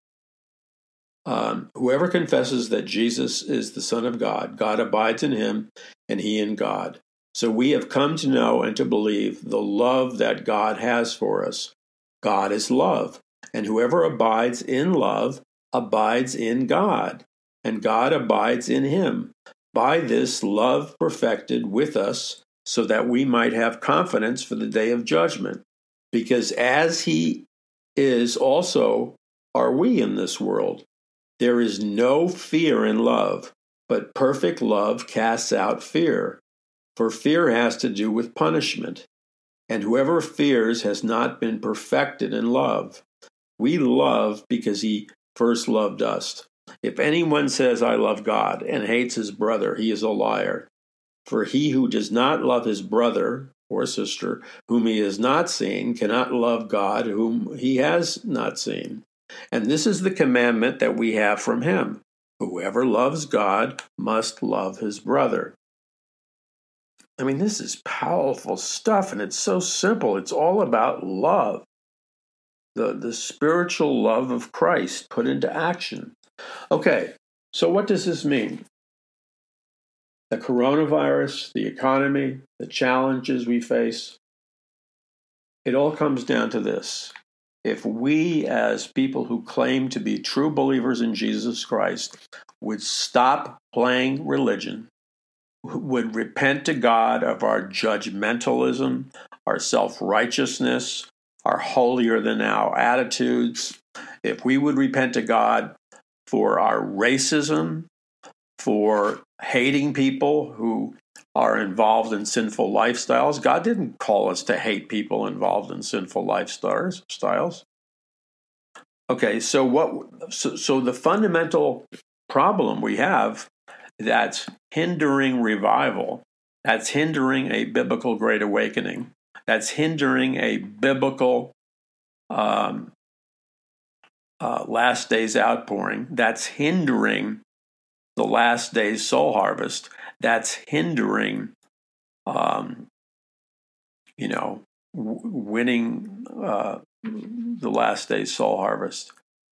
Whoever confesses that Jesus is the Son of God, God abides in him and he in God. So we have come to know and to believe the love that God has for us. God is love, and whoever abides in love abides in God, and God abides in him. By this love perfected with us, so that we might have confidence for the day of judgment. Because as he is, also are we in this world. There is no fear in love, but perfect love casts out fear. For fear has to do with punishment, and whoever fears has not been perfected in love. We love because he first loved us. If anyone says, I love God, and hates his brother, he is a liar. For he who does not love his brother or sister, whom he has not seen, cannot love God, whom he has not seen. And this is the commandment that we have from him. Whoever loves God must love his brother. I mean, this is powerful stuff, and it's so simple. It's all about love, the spiritual love of Christ put into action. Okay, so what does this mean? The coronavirus, the economy, the challenges we face, it all comes down to this. If we, as people who claim to be true believers in Jesus Christ, would stop playing religion, would repent to God of our judgmentalism, our self-righteousness, our holier than thou attitudes, if we would repent to God for our racism, for hating people who are involved in sinful lifestyles. God didn't call us to hate people involved in sinful lifestyles. Okay, so the fundamental problem we have that's hindering revival, that's hindering a biblical great awakening, that's hindering a biblical last days outpouring, that's hindering the last days soul harvest, that's hindering, winning the last days soul harvest.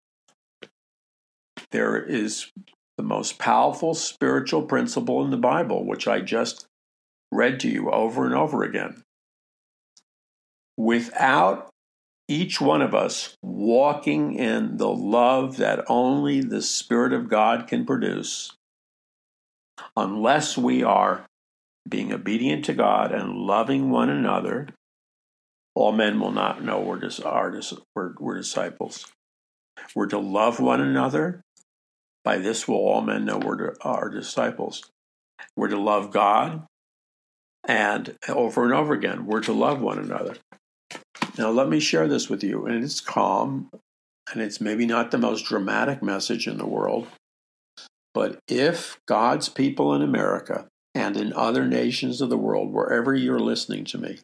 There is the most powerful spiritual principle in the Bible, which I just read to you over and over again. Without each one of us walking in the love that only the Spirit of God can produce, unless we are being obedient to God and loving one another, all men will not know we're disciples. We're to love one another. By this will all men know we're our disciples. We're to love God, and over and over again, we're to love one another. Now, let me share this with you, and it's calm, and it's maybe not the most dramatic message in the world, but if God's people in America and in other nations of the world, wherever you're listening to me,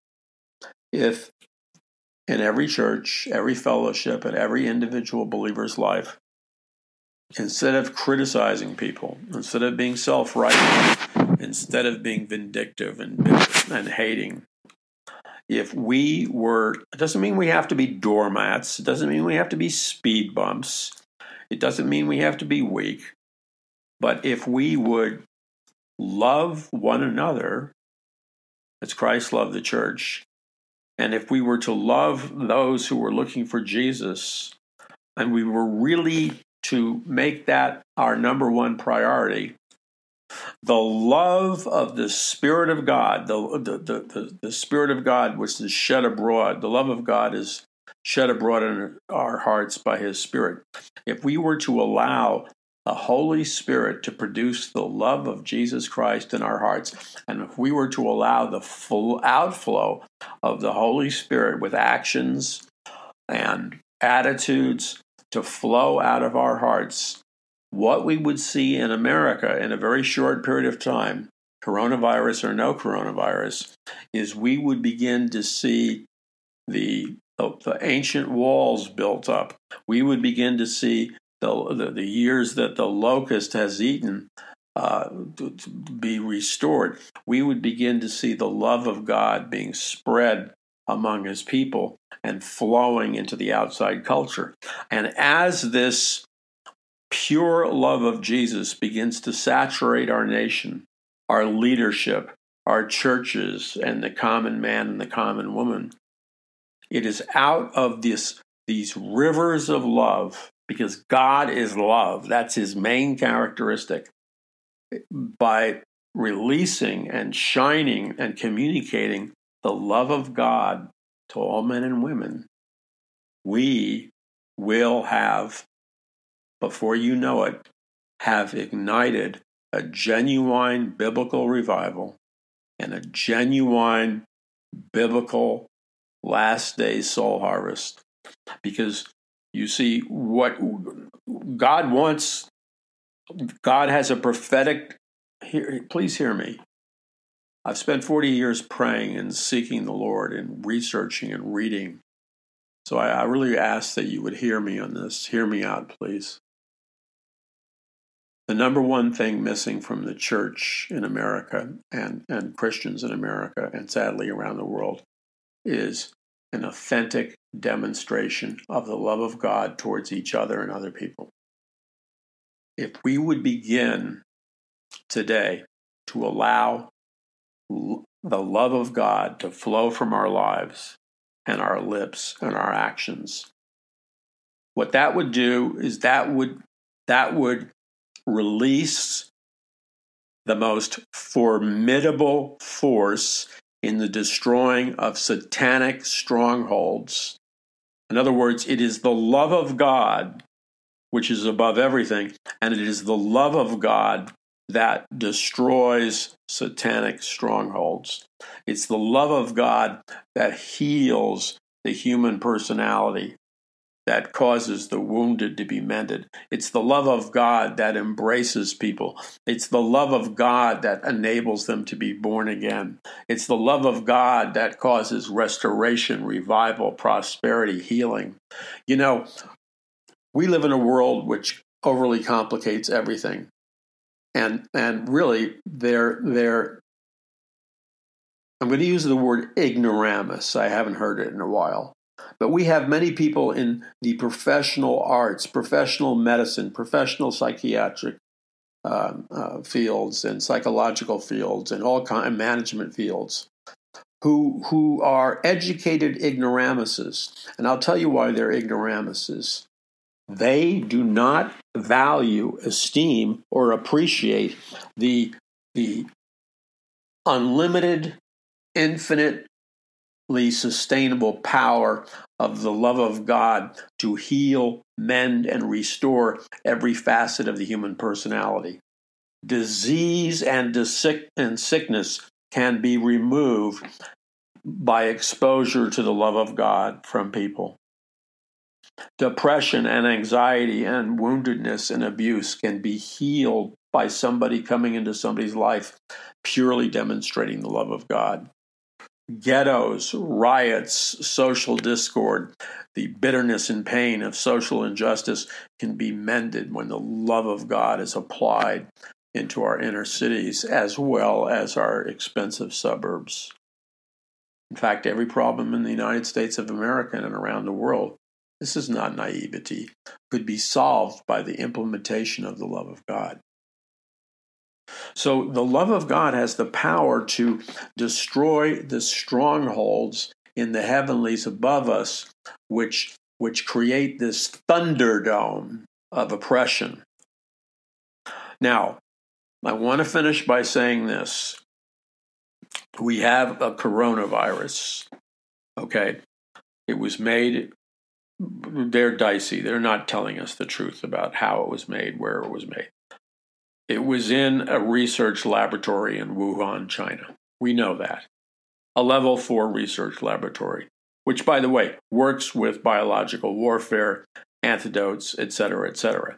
if in every church, every fellowship, and every individual believer's life, instead of criticizing people, instead of being self-righteous, instead of being vindictive and bitter and hating, if we were, it doesn't mean we have to be doormats. It doesn't mean we have to be speed bumps. It doesn't mean we have to be weak. But if we would love one another as Christ loved the church, and if we were to love those who were looking for Jesus, and we were really to make that our number one priority, the love of the Spirit of God, the Spirit of God which is shed abroad, the love of God is shed abroad in our hearts by His Spirit. If we were to allow the Holy Spirit to produce the love of Jesus Christ in our hearts, and if we were to allow the full outflow of the Holy Spirit with actions and attitudes to flow out of our hearts, what we would see in America in a very short period of time, coronavirus or no coronavirus, is we would begin to see the ancient walls built up. We would begin to see the years that the locust has eaten be restored. We would begin to see the love of God being spread among His people and flowing into the outside culture. And as this pure love of Jesus begins to saturate our nation, our leadership, our churches, and the common man and the common woman, it is out of these rivers of love, because God is love. That's His main characteristic. By releasing and shining and communicating the love of God to all men and women, we will have, before you know it, have ignited a genuine biblical revival and a genuine biblical last day soul harvest. Because you see, what God wants, God has a prophetic, please hear me. I've spent 40 years praying and seeking the Lord and researching and reading. So I really ask that you would hear me on this. Hear me out, please. The number one thing missing from the church in America and Christians in America, and sadly around the world, is an authentic demonstration of the love of God towards each other and other people. If we would begin today to allow the love of God to flow from our lives and our lips and our actions, what that would do is that would release the most formidable force in the destroying of satanic strongholds. In other words, it is the love of God, which is above everything, and it is the love of God that destroys satanic strongholds. It's the love of God that heals the human personality, that causes the wounded to be mended. It's the love of God that embraces people. It's the love of God that enables them to be born again. It's the love of God that causes restoration, revival, prosperity, healing. You know, we live in a world which overly complicates everything. And really, I'm going to use the word ignoramus. I haven't heard it in a while. But we have many people in the professional arts, professional medicine, professional psychiatric fields and psychological fields and all kind of management fields who are educated ignoramuses. And I'll tell you why they're ignoramuses. They do not value, esteem, or appreciate the unlimited, infinitely sustainable power of the love of God to heal, mend, and restore every facet of the human personality. Disease and sickness can be removed by exposure to the love of God from people. Depression and anxiety and woundedness and abuse can be healed by somebody coming into somebody's life purely demonstrating the love of God. Ghettos, riots, social discord, the bitterness and pain of social injustice can be mended when the love of God is applied into our inner cities as well as our expensive suburbs. In fact, every problem in the United States of America and around the world, this is not naivety, could be solved by the implementation of the love of God. So the love of God has the power to destroy the strongholds in the heavenlies above us, which create this thunderdome of oppression. Now, I want to finish by saying this. We have a coronavirus, okay? It was made, they're dicey. They're not telling us the truth about how it was made, where it was made. It was in a research laboratory in Wuhan, China. We know that. A level 4 research laboratory, which, by the way, works with biological warfare, antidotes, etc., etc.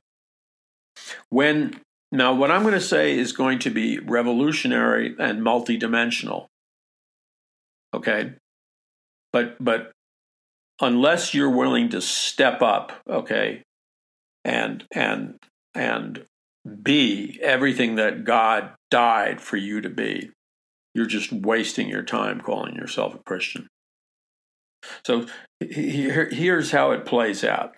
Now, what I'm going to say is going to be revolutionary and multidimensional. Okay? But unless you're willing to step up, okay, and be everything that God died for you to be, you're just wasting your time calling yourself a Christian. So here's how it plays out.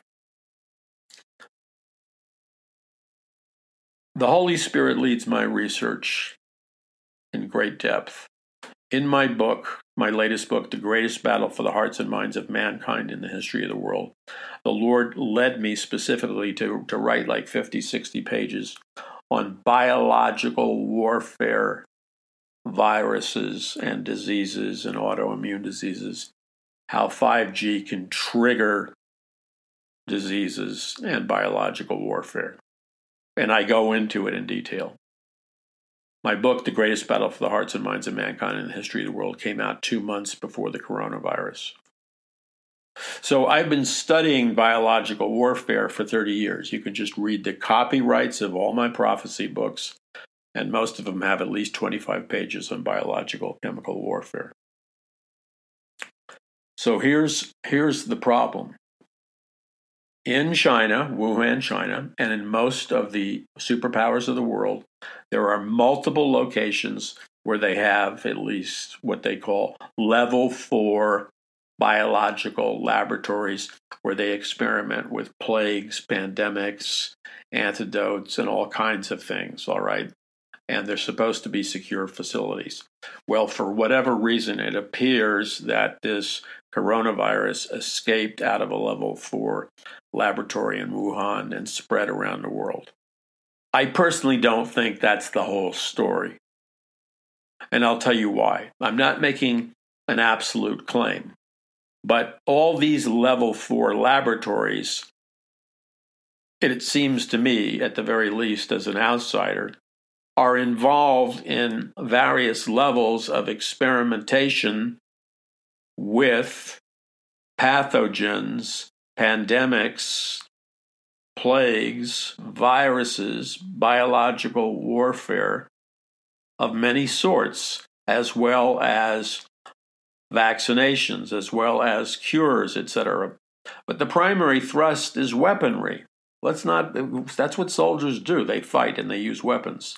The Holy Spirit leads my research in great depth. In my book, my latest book, The Greatest Battle for the Hearts and Minds of Mankind in the History of the World, the Lord led me specifically to write like 50, 60 pages on biological warfare, viruses and diseases and autoimmune diseases, how 5G can trigger diseases and biological warfare. And I go into it in detail. My book, The Greatest Battle for the Hearts and Minds of Mankind in the History of the World, came out 2 months before the coronavirus. So I've been studying biological warfare for 30 years. You can just read the copyrights of all my prophecy books, and most of them have at least 25 pages on biological chemical warfare. So here's the problem. In China, Wuhan, China, and in most of the superpowers of the world, there are multiple locations where they have at least what they call level 4 biological laboratories where they experiment with plagues, pandemics, antidotes, and all kinds of things, all right? And they're supposed to be secure facilities. Well, for whatever reason, it appears that this coronavirus escaped out of a level 4 laboratory in Wuhan and spread around the world. I personally don't think that's the whole story. And I'll tell you why. I'm not making an absolute claim, but all these level 4 laboratories, it seems to me, at the very least as an outsider, are involved in various levels of experimentation with pathogens, pandemics, plagues, viruses, biological warfare of many sorts, as well as vaccinations, as well as cures, etc. But the primary thrust is weaponry. That's what soldiers do. They fight and they use weapons.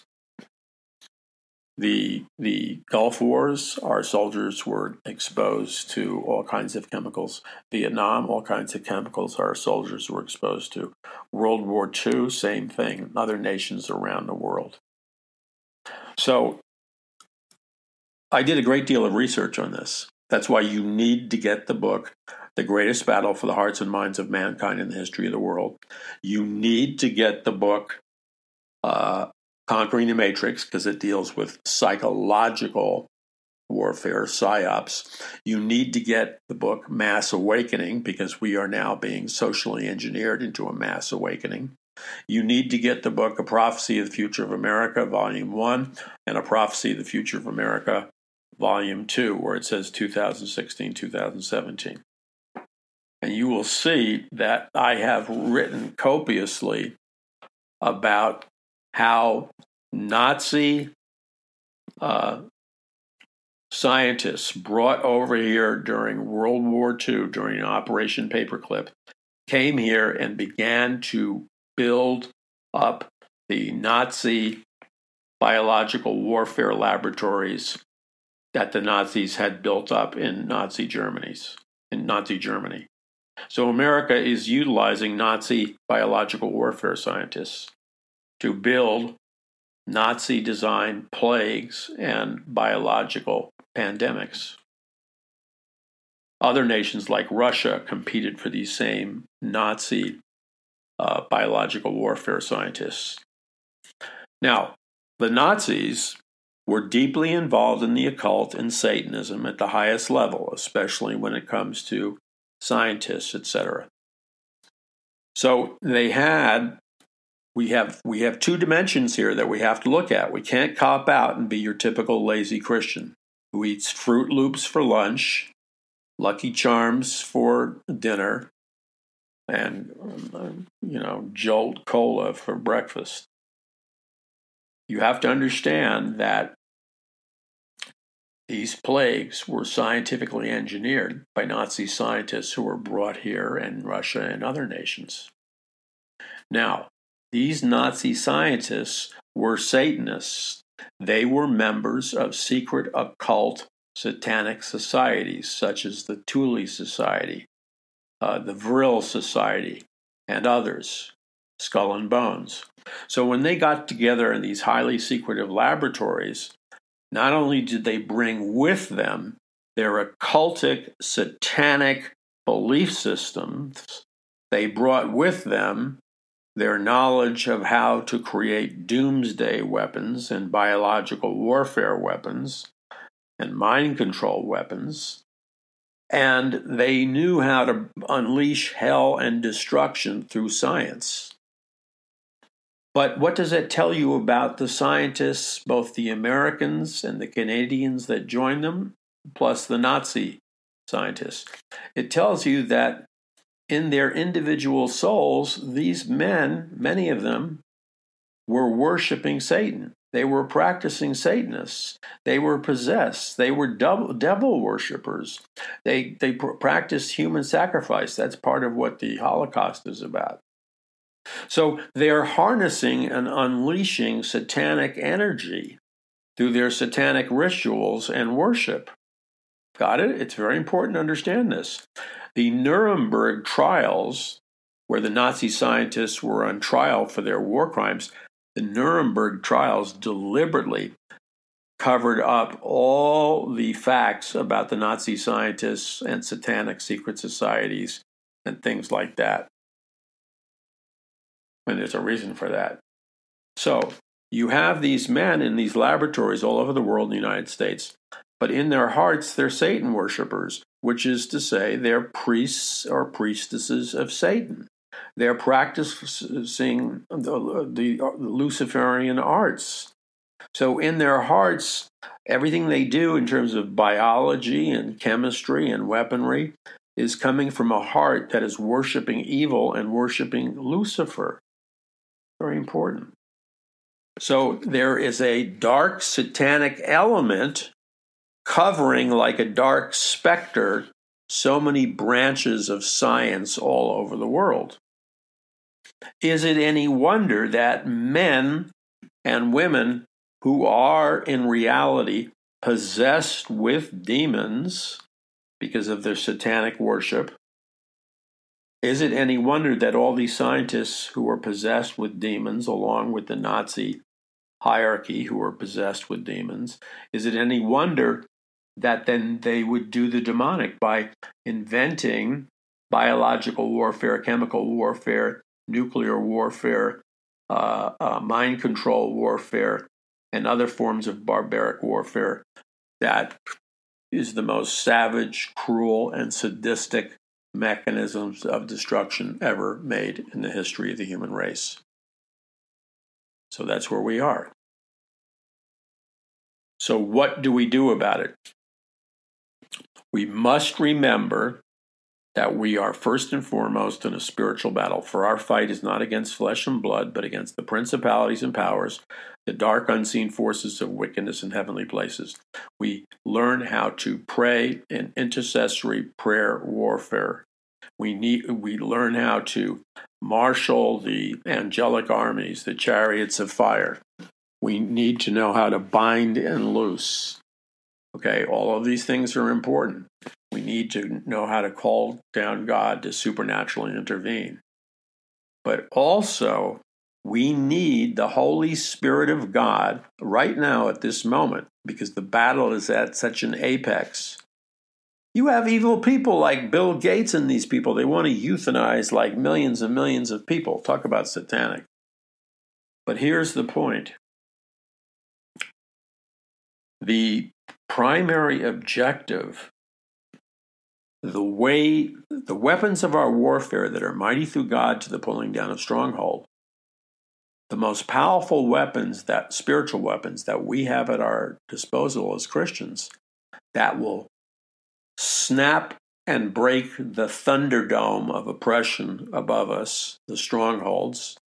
The Gulf Wars, our soldiers were exposed to all kinds of chemicals. Vietnam, all kinds of chemicals our soldiers were exposed to. World War II, same thing. Other nations around the world. So I did a great deal of research on this. That's why you need to get the book, The Greatest Battle for the Hearts and Minds of Mankind in the History of the World. You need to get the book, Conquering the Matrix, because it deals with psychological warfare, psyops. You need to get the book Mass Awakening, because we are now being socially engineered into a mass awakening. You need to get the book A Prophecy of the Future of America, Volume 1, and A Prophecy of the Future of America, Volume 2, where it says 2016, 2017. And you will see that I have written copiously about how Nazi scientists brought over here during World War II, during Operation Paperclip, came here and began to build up the Nazi biological warfare laboratories that the Nazis had built up in Nazi Germany. So America is utilizing Nazi biological warfare scientists to build Nazi-designed plagues and biological pandemics. Other nations like Russia competed for these same Nazi biological warfare scientists. Now, the Nazis were deeply involved in the occult and Satanism at the highest level, especially when it comes to scientists, etc. So we have two dimensions here that we have to look at. We can't cop out and be your typical lazy Christian who eats Fruit Loops for lunch, Lucky Charms for dinner, and Jolt Cola for breakfast. You have to understand that these plagues were scientifically engineered by Nazi scientists who were brought here in Russia and other nations. Now, these Nazi scientists were Satanists. They were members of secret occult satanic societies, such as the Thule Society, the Vril Society, and others, Skull and Bones. So when they got together in these highly secretive laboratories, not only did they bring with them their occultic, satanic belief systems, they brought with them their knowledge of how to create doomsday weapons and biological warfare weapons and mind control weapons, and they knew how to unleash hell and destruction through science. But what does that tell you about the scientists, both the Americans and the Canadians that joined them, plus the Nazi scientists? It tells you that in their individual souls, these men, many of them, were worshiping Satan. They were practicing Satanists. They were possessed. They were devil worshippers. They practiced human sacrifice. That's part of what the Holocaust is about. So they're harnessing and unleashing satanic energy through their satanic rituals and worship. Got it? It's very important to understand this. The Nuremberg trials, where the Nazi scientists were on trial for their war crimes, the Nuremberg trials deliberately covered up all the facts about the Nazi scientists and satanic secret societies and things like that. And there's a reason for that. So You have these men in these laboratories all over the world in the United States, but in their hearts, they're Satan worshipers, which is to say they're priests or priestesses of Satan. They're practicing the Luciferian arts. So in their hearts, everything they do in terms of biology and chemistry and weaponry is coming from a heart that is worshiping evil and worshiping Lucifer. Very important. So there is a dark satanic element covering like a dark specter so many branches of science all over the world. Is it any wonder that men and women who are in reality possessed with demons because of their satanic worship, is it any wonder that all these scientists who are possessed with demons, along with the Nazi hierarchy who are possessed with demons, is it any wonder that then they would do the demonic by inventing biological warfare, chemical warfare, nuclear warfare, mind control warfare, and other forms of barbaric warfare that is the most savage, cruel, and sadistic mechanisms of destruction ever made in the history of the human race. So that's where we are. So what do we do about it? We must remember that we are first and foremost in a spiritual battle, for our fight is not against flesh and blood, but against the principalities and powers, the dark unseen forces of wickedness in heavenly places. We learn how to pray in intercessory prayer warfare. We learn how to marshal the angelic armies, the chariots of fire. We need to know how to bind and loose. Okay, all of these things are important. We need to know how to call down God to supernaturally intervene. But also, we need the Holy Spirit of God right now at this moment, because the battle is at such an apex. You have evil people like Bill Gates and these people. They want to euthanize like millions and millions of people. Talk about satanic. But here's the point. The primary objective, the weapons of our warfare that are mighty through God to the pulling down of stronghold, the most powerful weapons, that spiritual weapons that we have at our disposal as Christians, that will snap and break the thunderdome of oppression above us, the strongholds,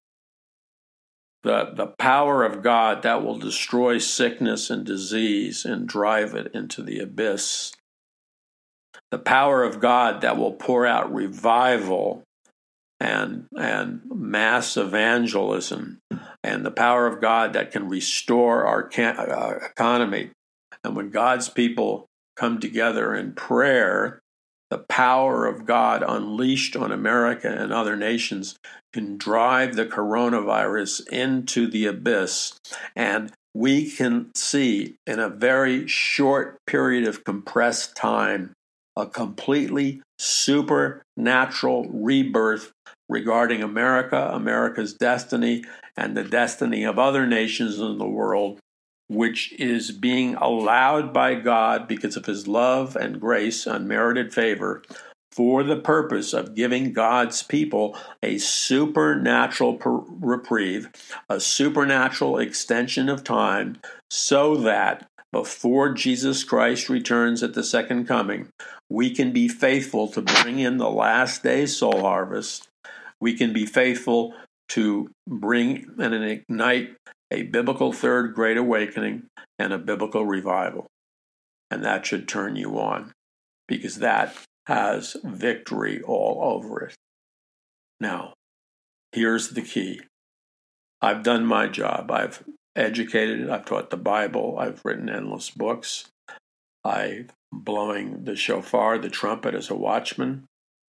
the power of God that will destroy sickness and disease and drive it into the abyss, the power of God that will pour out revival and mass evangelism, and the power of God that can restore our economy. And when God's people come together in prayer, the power of God unleashed on America and other nations can drive the coronavirus into the abyss. And we can see in a very short period of compressed time a completely supernatural rebirth regarding America, America's destiny, and the destiny of other nations in the world, which is being allowed by God because of his love and grace, unmerited favor, for the purpose of giving God's people a supernatural reprieve, a supernatural extension of time, so that before Jesus Christ returns at the second coming, we can be faithful to bring in the last day's soul harvest. We can be faithful to bring and ignite a biblical third great awakening and a biblical revival. And that should turn you on, because that has victory all over it. Now, here's the key. I've done my job. I've educated, I've taught the Bible, I've written endless books. I'm blowing the shofar, the trumpet, as a watchman.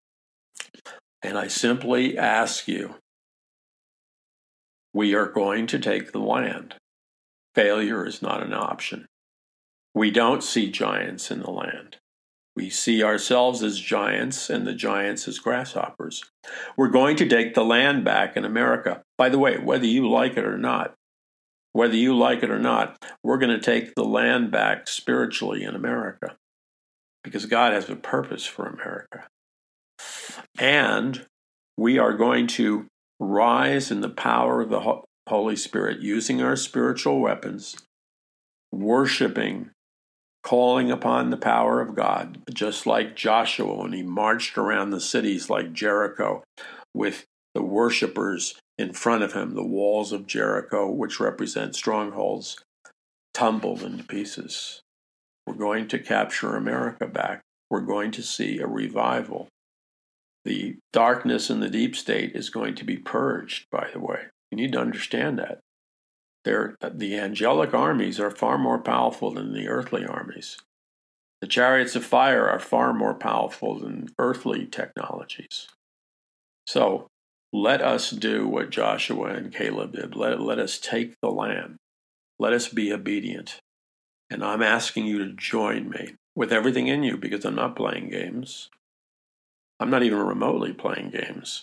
And I simply ask you, we are going to take the land. Failure is not an option. We don't see giants in the land. We see ourselves as giants and the giants as grasshoppers. We're going to take the land back in America. By the way, whether you like it or not, Whether you like it or not, we're going to take the land back spiritually in America because God has a purpose for America. And we are going to rise in the power of the Holy Spirit, using our spiritual weapons, worshiping, calling upon the power of God, just like Joshua when he marched around the cities like Jericho with the worshipers in front of him. The walls of Jericho, which represent strongholds, tumbled into pieces. We're going to capture America back. We're going to see a revival. The darkness in the deep state is going to be purged, by the way. You need to understand that. The angelic armies are far more powerful than the earthly armies. The chariots of fire are far more powerful than earthly technologies. So let us do what Joshua and Caleb did. Let us take the land. Let us be obedient. And I'm asking you to join me with everything in you, because I'm not playing games. I'm not even remotely playing games.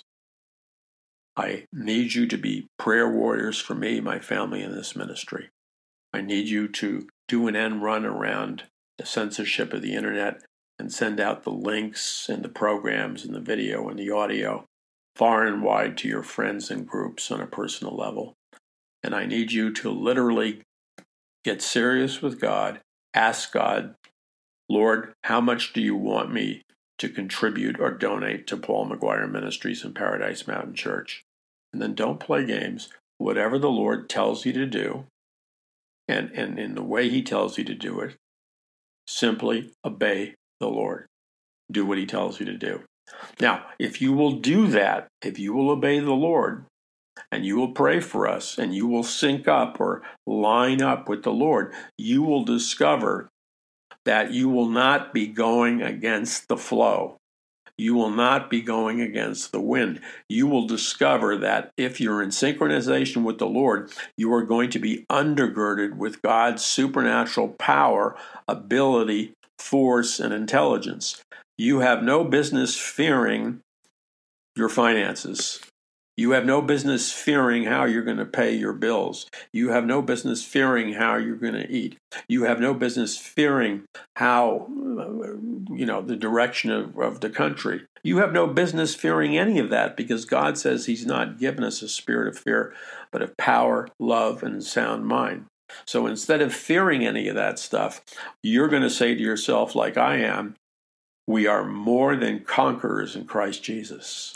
I need you to be prayer warriors for me, my family, and this ministry. I need you to do an end run around the censorship of the internet and send out the links and the programs and the video and the audio far and wide to your friends and groups on a personal level. And I need you to literally get serious with God. Ask God, Lord, how much do you want me to contribute or donate to Paul McGuire Ministries and Paradise Mountain Church? And then don't play games. Whatever the Lord tells you to do, and in the way he tells you to do it, simply obey the Lord. Do what he tells you to do. Now, if you will do that, if you will obey the Lord, and you will pray for us, and you will sync up or line up with the Lord, you will discover that you will not be going against the flow. You will not be going against the wind. You will discover that if you're in synchronization with the Lord, you are going to be undergirded with God's supernatural power, ability, force, and intelligence. You have no business fearing your finances. You have no business fearing how you're going to pay your bills. You have no business fearing how you're going to eat. You have no business fearing how, the direction of the country. You have no business fearing any of that, because God says he's not given us a spirit of fear, but of power, love, and sound mind. So instead of fearing any of that stuff, you're going to say to yourself, like I am, we are more than conquerors in Christ Jesus.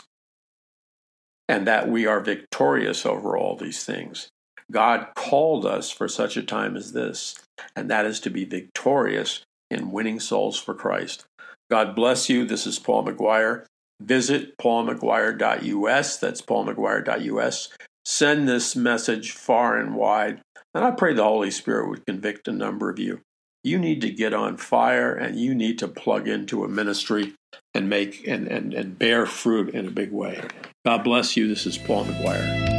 And that we are victorious over all these things. God called us for such a time as this, and that is to be victorious in winning souls for Christ. God bless you. This is Paul McGuire. Visit paulmcguire.us. That's paulmcguire.us. Send this message far and wide, and I pray the Holy Spirit would convict a number of you. You need to get on fire, and you need to plug into a ministry and make and bear fruit in a big way. God bless you. This is Paul McGuire.